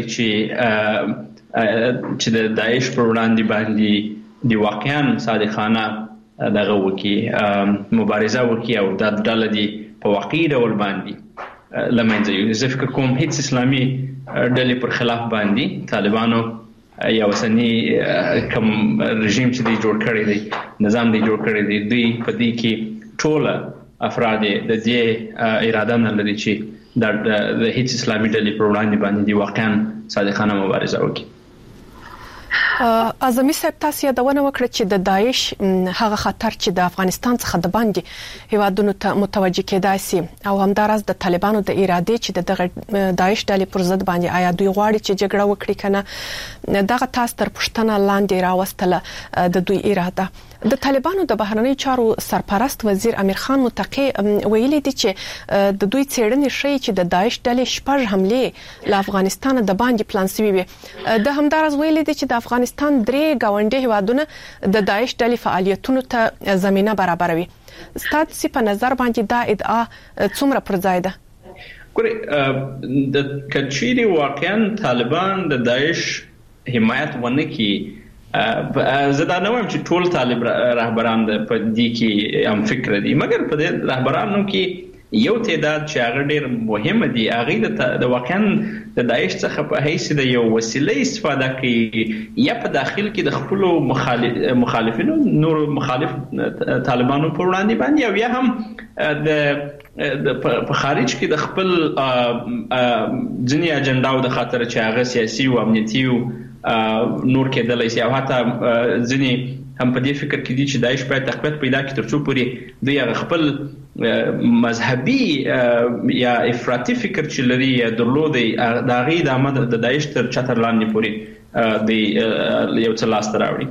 چې د داعش پر وړاندې باندې د واقعا صادقانه دغه وکي مبارزه وکي او د ډله دی په واقعي ډول باندې لمنځه یو. زه فکر کوم هیڅ اسلامي ډلې پر خلاف باندې طالبانو یا وسنی کوم رژیم چې دی جوړ کړی دی، نظام دی جوړ کړی دی، دوی په دې کې ټول افراد د دې اراده نه لري چې د هیڅ اسلامي ډلې پر وړاندې باندې واقعا صادقانه مبارزه وکړي. اعظمي صاحب تاسو یادونه وکړه چې د داعش هغه خطر چې د افغانستان څخه د باندې هیوادونو ته متوجه کېدای شي او همدارس د طالبانو د اراده چې د داعش ډلې پر ضد باندې آیا دوی غواړي چې جګړه وکړي کنه، دغه تاسو تر پوښتنه لاندې راوستله د دوی اراده. د طالبانو د بهرنی چارو سرپرست وزیر امیر خان متقی ویلي دي چې د دوی څېړنې ښیي چې د داعش ډلې شپږ حملې له افغانستان د باندې پلان شوي وي. د همدارس ویلي دي چې د افغانستان درې گاونډي هیوادونه د داعش ډلې فعالیتونو ته زمينه برابروي. ستاسو په نظر باندې دا ادعا څومره پر ځای ده؟ ګوري د کچيري واقعا طالبان د داعش حمایت ونه کی زه دا نه وایم چې ټول طالب رهبران په دې کې هم فکر دي، مګر په دې رهبرانو کې یو تعداد چې هغه ډېر مهم دي، هغه د واقعا د داعش څخه په حیث د یو وسیله استفاده کوي، یا په داخل کې د خپل مخالفینو نور مخالف طالبانو پر وړاندې باندې، او یا هم په خارج کې د خپل ځینې اجنډاو د خاطر چې هغه سیاسي او امنیتي نور کېدلای شي، او حتی ځینې هم په دې فکر کې دي چې داعش باید تقویت پیدا کړي ترڅو پورې دوی هغه خپل مذهبي یا افراطي فکر چې لري یا درلودي د هغې د عمد د داعش تر چتر لاندې پورې د یو څه لاسته راوړي.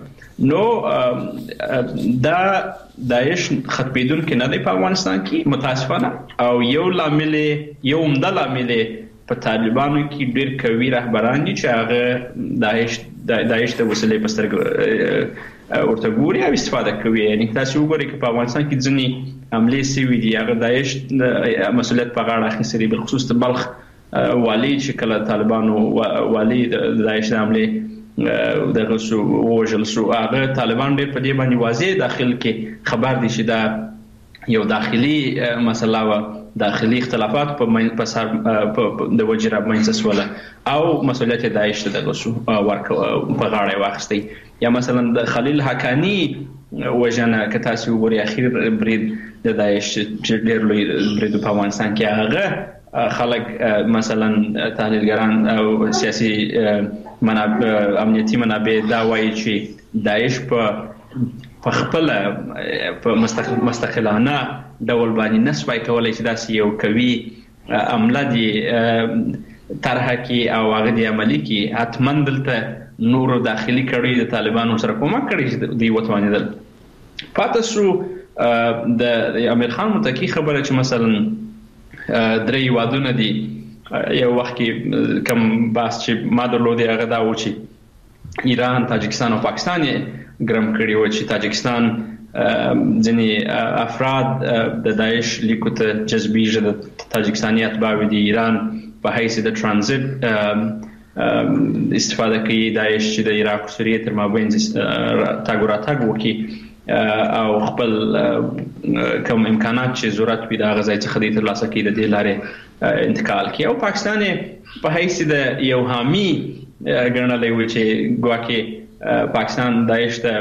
نو دا داعش ختمېدونکی نه دی په افغانستان کې متاسفانه، او یو عمده لامل په طالبانو کې ډېر قوي رهبران دي چې هغه داعش د وسیلې په سترګه ورته ګوري او استفاده کوي. یعنې تاسو وګورئ چې په افغانستان کې ځینې حملې شوي دي، هغه داعش مسؤلیت په غاړه اخیستی دی، بالخصوص د بلخ والي چې کله طالبانو والي د داعش د حملې دغه شو ووژل شو، هغه طالبان ډېر په دې باندې واضح داخل کې خبر دي چې دا یو داخلي مسله وه، داخلي اختلافات په سر د وجره منځ سوله او مسؤلیت داعش ته دغه شو ورکو په غاړه واخستي. یا مثلا د خلیل حقانی وژنه که تاسو وګورئ اخیر برید د داعش چې ډېر لوی برید په افغانستان کې، هغه خلک مثلا تحلیلګران او سیاسي امنیتي منابع دا وایي چې داعش په خپل په مستقلانه ډول باندې نسوای کولای چې داسې یو قوي عمله دي طرح کې او هغه د عملي کې حتمن دلته نور داخلي کړي د طالبانو سره کومک کړي چې دوی وتوانیدل. پاتې شو د امیر خان متکی خبره چې مثلا درې وادونه دي یو وخت کې کوم بحث چې ما درلودې هغه دا و چې ایران، تاجکستان او پاکستان یې ګرم کړي و چې تاجکستان ځینې افراد د داعش لیکو ته جذبیږي د تاجکستاني اتباع دي. ایران په حیث د ترانزیت استفاده کوي داعش چې د عراق او سوریې تر مابین تاګ و راتګ وکړي او خپل کوم امکانات چې ضرورت وي د هغه ځای څخه د ترلاسه کړي د دې لارې انتقال کوي. او پاکستان په حیث د یو حامي ګڼلی و چې ګواکې پاکستان داعش ته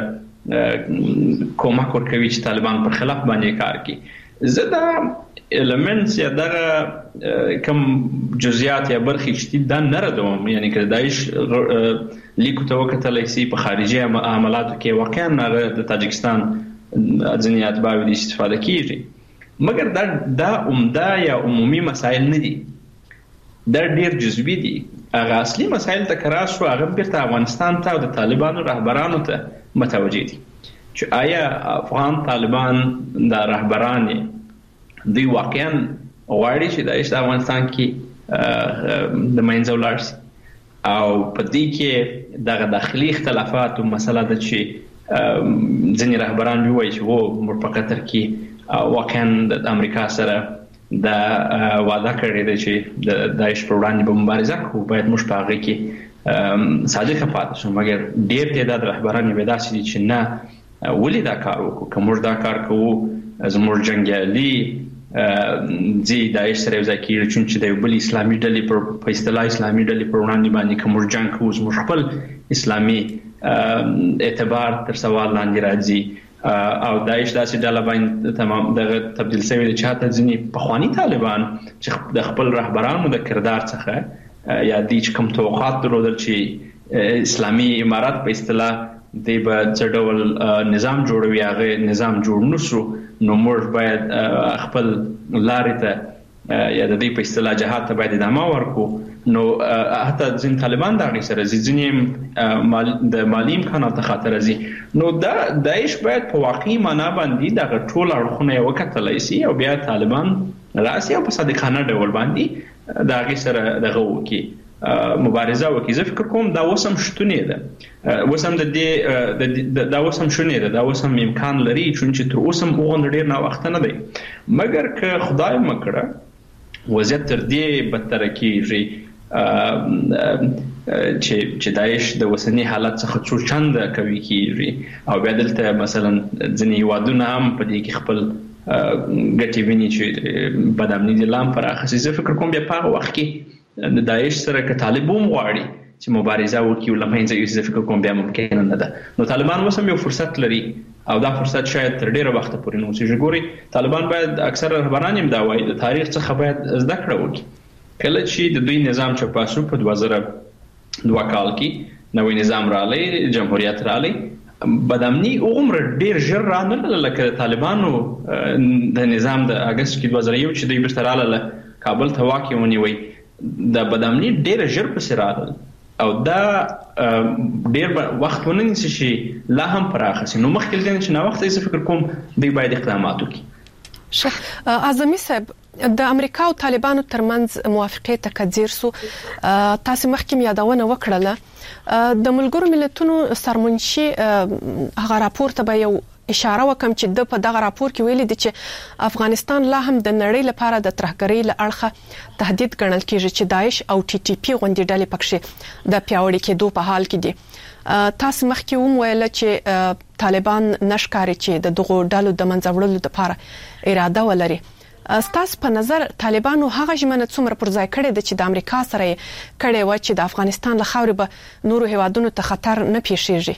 کومک ورکوي چې طالبان پر خلاف باندې کار کوي. زه دا ایلیمنټس یا دغه کوم جزئیات یا برخې چې دا نه ردوم، یعنی که داعش لیکو ته وکتلی سي په خارجي عملاتو کې واقعا هغه د تاجکستان ځینې اتباع دي استفاده کیږي، مګر دا عمده یا عمومي مسایل نه دي، دا ډیر جزوي دي. هغه اصلي مسایل ته که راشو هغه بیرته افغانستان ته او د طالبانو رهبرانو ته متوجه دي چې آیا افغان طالبان د رهبران دوی واقعا غواړي چې داعش د افغانستان کې د منځه ولاړ شي، او په دې کې دغه داخلي اختلافات او مسله ده چې ځینې رهبران وایي چې موږ په قطر کې واقعا د امریکا سره دا وعده کړې ده چې د داعش پر وړاندې به مبارزه کوو، باید موږ په هغه کې صادقه پاتې شو. مګر ډېر تعداد رهبران یې داسې دي چې نه، ولې دا کار وکړو؟ که موږ دا کار کوو زموږ جنګیالي ځي داعش سره یو ځای کېږي، چون چې د یو بل اسلامي ډلې په اصطلاح اسلامي ډلې پر وړاندې باندې که موږ جنګ کوو زموږ خپل اسلامي اعتبار تر سوال لاندې راځي. او داعش داسې ډله باندې تمام دغه تبدیل شوی دی چې حتی ځینې پخواني طالبان چې د خپل رهبرانو د کردار څخه یا دي چې کوم توقعات درلودل چې اسلامي امارات په اصطلاح دی به څه ډول نظام جوړوي، هغه نظام جوړ نه شو، نو موږ باید خپل لارې ته یا د دې په اصطلاح جهاد ته باید ادامه ورکړو. نو حتی ځینې طالبان د هغې سره ځي، ځینې د مالي امکاناتو خاطره ځي. نو دا داعش باید په واقعي معنا باندې دغه ټول اړخونه یې وکتلی سي او بیا طالبان راسي او په صادقانه ډول باندې د هغې سره دغه وکړي، مبارزه وکړي. زه فکر کوم دا اوس هم شتونې ده، اوس هم دا اوس هم شونې ده، دا اوس هم امکان لري، چون چې تر اوسه هم هغومره ډېر ناوخته نه دی. مګر که خدای مکړه وضعیت تر دې بدتره کېږي چې داعش د اوسني حالت څخه څو چنده قوي کېږي او بیا دلته مثلا ځینې هیوادونه هم په دې کې خپل ګټې ویني چې بدامني دې لا هم پراخه شي. زه فکر کوم بیا په هغه وخت کې د داعش سره که طالب هم غواړي چې مبارزه وکړي او له منځه یوسي، زه فکر کوم بیا ممکن نه ده. نو طالبان اوس هم یو فرصت لري او دا فرصت شاید تر ډیره وخته پورې نه اوسېږي. ګورئ طالبان باید اکثره رهبران هم دا وایي د تاریخ څخه باید زده کړه وکړي. کله چې د دوی نظام چپا شو په 2002 کال کې نوی نظام رالی، جمهوریت رالی، بدامني عمر ډیر ژر رانه لکه طالبانو د نظام د اگست کې 2001 چې دوی بیرته رااله کابل ته واک یې ونیوی، د بدامني ډیر ژر پسې راغل او دا ډیر وخت ونه نیسي چې لا هم پراخه شي. نو مخکې له دې چې نا وخت یې فکر کوم دوی باید اقدامات وکړي. اعظمي صاحب، د امریکا او طالبانو ترمنځ موافقه ته کډیر سو، تاسو مخکې یادونه وکړه د ملګرو ملتونو سرمنشي هغه راپور ته به یو اشاره وکم چې د په دغه راپور کې ویلي دي چې افغانستان لا هم د نړۍ لپاره د ترهګرۍ له اړخه تهدید ګڼل کیږي چې داعش او ټي ټي پی غونډې ډلې پکې د پیاوړي کېدو په حال کې دي. تاسو مخکې هم ویل چې طالبان نشکاري چې د دغو ډلو د منځه وړلو لپاره اراده ولري. ستاسو په نظر طالبانو هغه ژمنه څومره پر ځای کړې ده چې د امریکا سره کړې و چې د افغانستان له خاورې به نورو هیوادونو ته خطر نه پیښیږي؟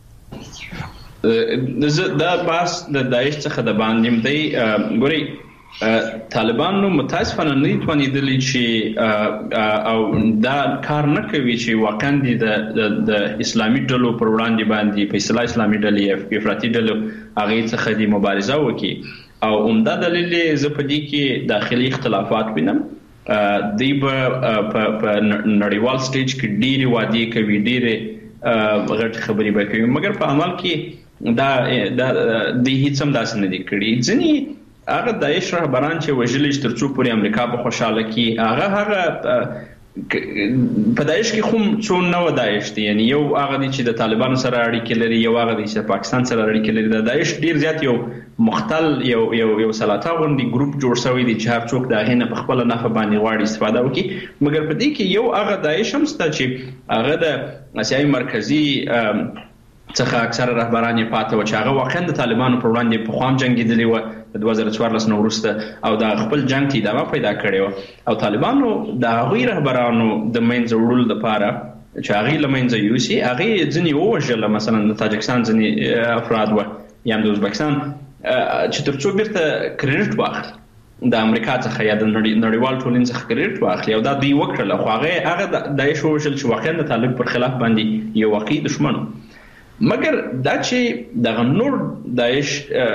دا باس د داعش څخه د باندې دی. ګورئ طالبانو متاسفانه نه توانیدلی چې او دا کار نه کوي چې واقعا د اسلامي ډلو پر وړاندې باندې په اصطلاح اسلامي ډلې افراطي ډلو هغه څخه د مبارزه وکړي او عمده دلیل زه په دې کې داخلي اختلافات وینم دی په نړیوال سټیج کې ډېری وادي کوي ډېری غټ خبري به کوي مګر په عمل کې دا د هیڅ هم داسې نه دي کړی ځینې هغه داعش رهبران چې وژلې ترڅو پورې امریکا په خوشاله کې هغه په داعش کې خو څو نو داعش دي یعنی یو هغه دي چې د طالبانو سره اړیکې لري یو هغه دي چې پاکستان سره اړیکې لري د داعش ډیر زیات یو مختل یو سلاطه غوندي ګروپ جوړ شوی دی چې هر څوک دا غینه په خپل نفع باندې غواړي استفاده وکړي مګر په دې کې یو هغه داعش هم ست چې هغه د اسیاي مرکزی څخه اکثر رهبران یې پاتې و چې هغه واقعا د طالبانو پر وړاندې په خوام جنگیدلی و د 2014 نو وروسته او د خپل جنگ ته ادامه پیدا کړې و او طالبانو د هغوی رهبرانو د منځ وړلو لپاره چې هغه لمنځه یوسي هغه ځنی وژل مثلا د تاجکستان ځنی افراد و یا د ازبکستان چې ترڅو بیرته کریډټ واخلي د امریکا څخه یا د نړیوال ټولنې څخه کریډټ واخلي او دا دوی وکړل خو هغه د داعش وژل چې واقعا د طالب پر خلاف باندې یو واقعي دشمن مګر دا چې د نور داعش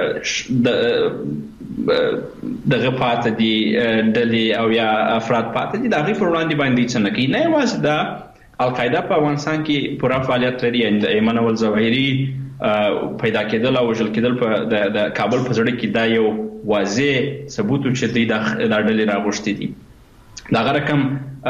دغه پاتې دي ډلې او یا افراد پاتې دي دغه پر وړاندې باندې څه نه کوي نه یوازې دا القاعده په افغانستان کې پوره فعالیت لري د ایمن اول ظواهري پیدا کېدل او وژل کېدل په د کابل په زړه کې دا یو واضح ثبوت چې دوی د ډلې راغوښتي دي دا رقم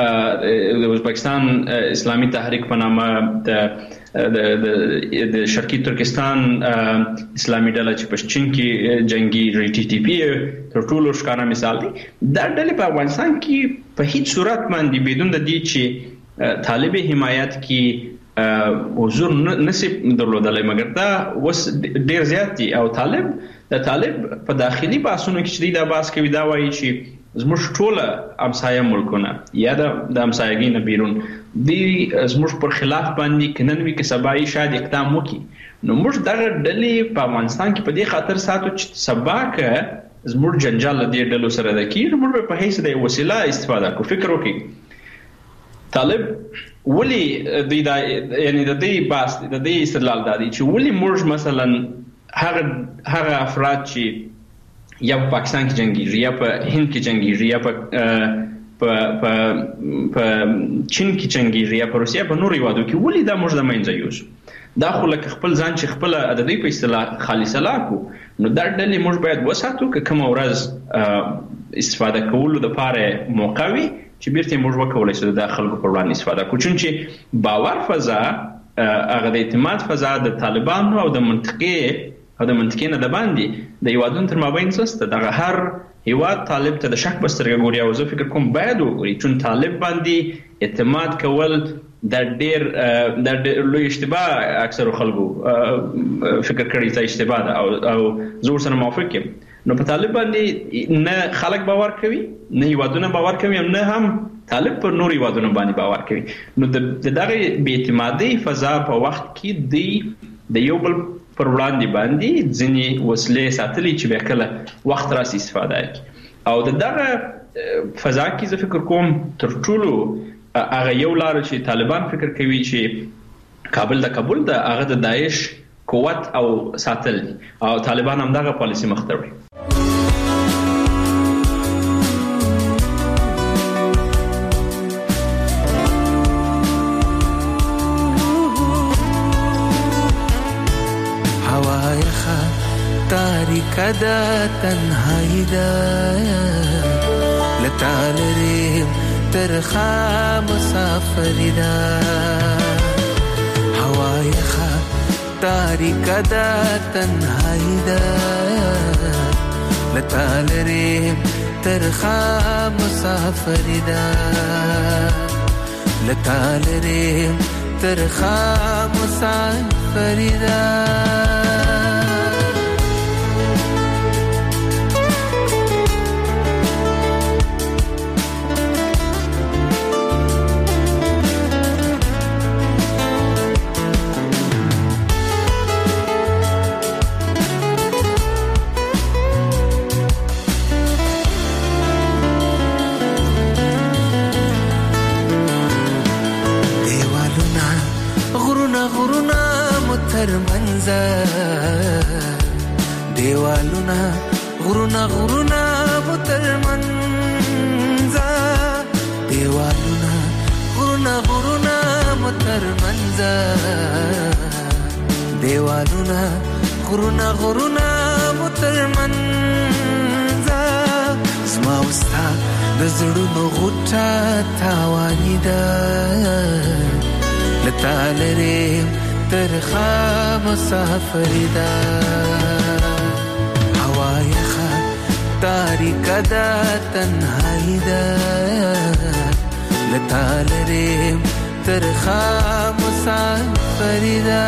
د ازبکستان اسلامي تحریک په نامه د شرقي ترکستان اسلامي ډله چې په چین کې جنگي ټي ټي پی تر ټولو ښکاره مثال دی دا ډلې په افغانستان کې په هیڅ صورت باندې بدون د دې چې طالب حمایت کې حضور نصیب درلودلای مګر دا وس ډیر زیات دي او طالب په داخلي بحثونو کې چې دا باس کوي دا وایي چې زموږ ټول همسایه ملکونه یا د همسایګۍ نه بیرون دی زموږ پر خلاف باندې کنن وی کې سبا یې شاید اقدام وکړي نو موږ دغه ډلې په افغانستان کې په دې خاطر ساتو چې سبا که زموږ جنجال د ډلو سره د کېږي موږ په هیڅ د وسیله استفاده کوو فکر وکړي طالب ولی یعنی د دې باس د دې استدلال دادی چې ولی موږ مثلا هغه افراد چې یا په پاکستان کې جنگیږي یا په هند کې جنگیږي یا په چین کې جنگیږي یا په روسیا په نورو هیوادو کې ولې دا موږ د منځه یوسو دا خو لکه خپل ځان چې خپل د دې په اصطلاح خالصه لاکو نو دا ډلې موږ باید وساتو که کوم ورځ استفاده کولو د پاره موقع وي چې بیرته موږ وکولای شو د خلکو پر وړاندې استفاده کوو چې باور فضا هغه د اعتماد فضا د طالبانو او د منطقې نه د باندې د هیوادونو تر مابین څه دغه هر هیواد طالب ته د شک بسترګه ګوري او زه فکر کوم باید وګوري چې طالب باندې اعتماد کول د ډېر لوی اشتباه اکثر خلکو فکر کړی چې اشتباه ده او زور سره موافق یم نو په طالب باندې نه خلک باور کوي نه هیوادونه باور کوي نه هم طالب پر نور هیوادونه باندې باور کوي نو د دغه بې اعتمادۍ فضا په وخت کې دی د یو بل پر وړاندې باندې ځینې وسلې ساتلي چې به کله وخت راسي استفاده کوي او دغه فضا کې زه فکر کوم تر ټولو هغه یو لار چې طالبان فکر کوي چې کابل د هغه د داعش قوت او ساتل او طالبان هم دغه پالیسي مخ ته وړي کدا تنهایی دا لتعلریم ترخا مسافری دا هوای خا تاریک دا تنهایی دا لتعلریم ترخا مسافری دا لتعلریم ترخا مسافری دا غرونه مترمنځ دیوالونه غرونه مترمنځ دیوالونه غرونه مترمنځ زما وستا د زړونو غوټه تاواني ده لتا لري ترخه مسافري ده هوا یخه تاریکه ده تنهایی ده لتا لري ترخه مسافري ده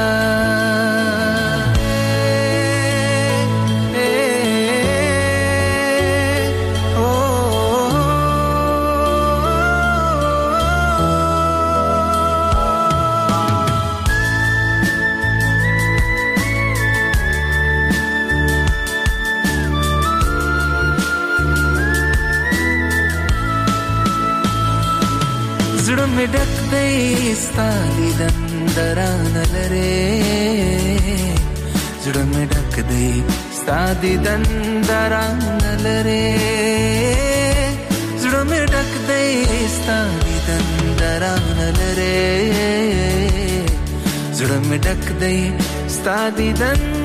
زړه مې ډک دی ستا دیدن درانه لرې زړه مې ډک دی ستا دیدن درانه لرې زړه مې ډک دی ستا دیدن درانه لرې زړه مې ډک دی ستا دیدن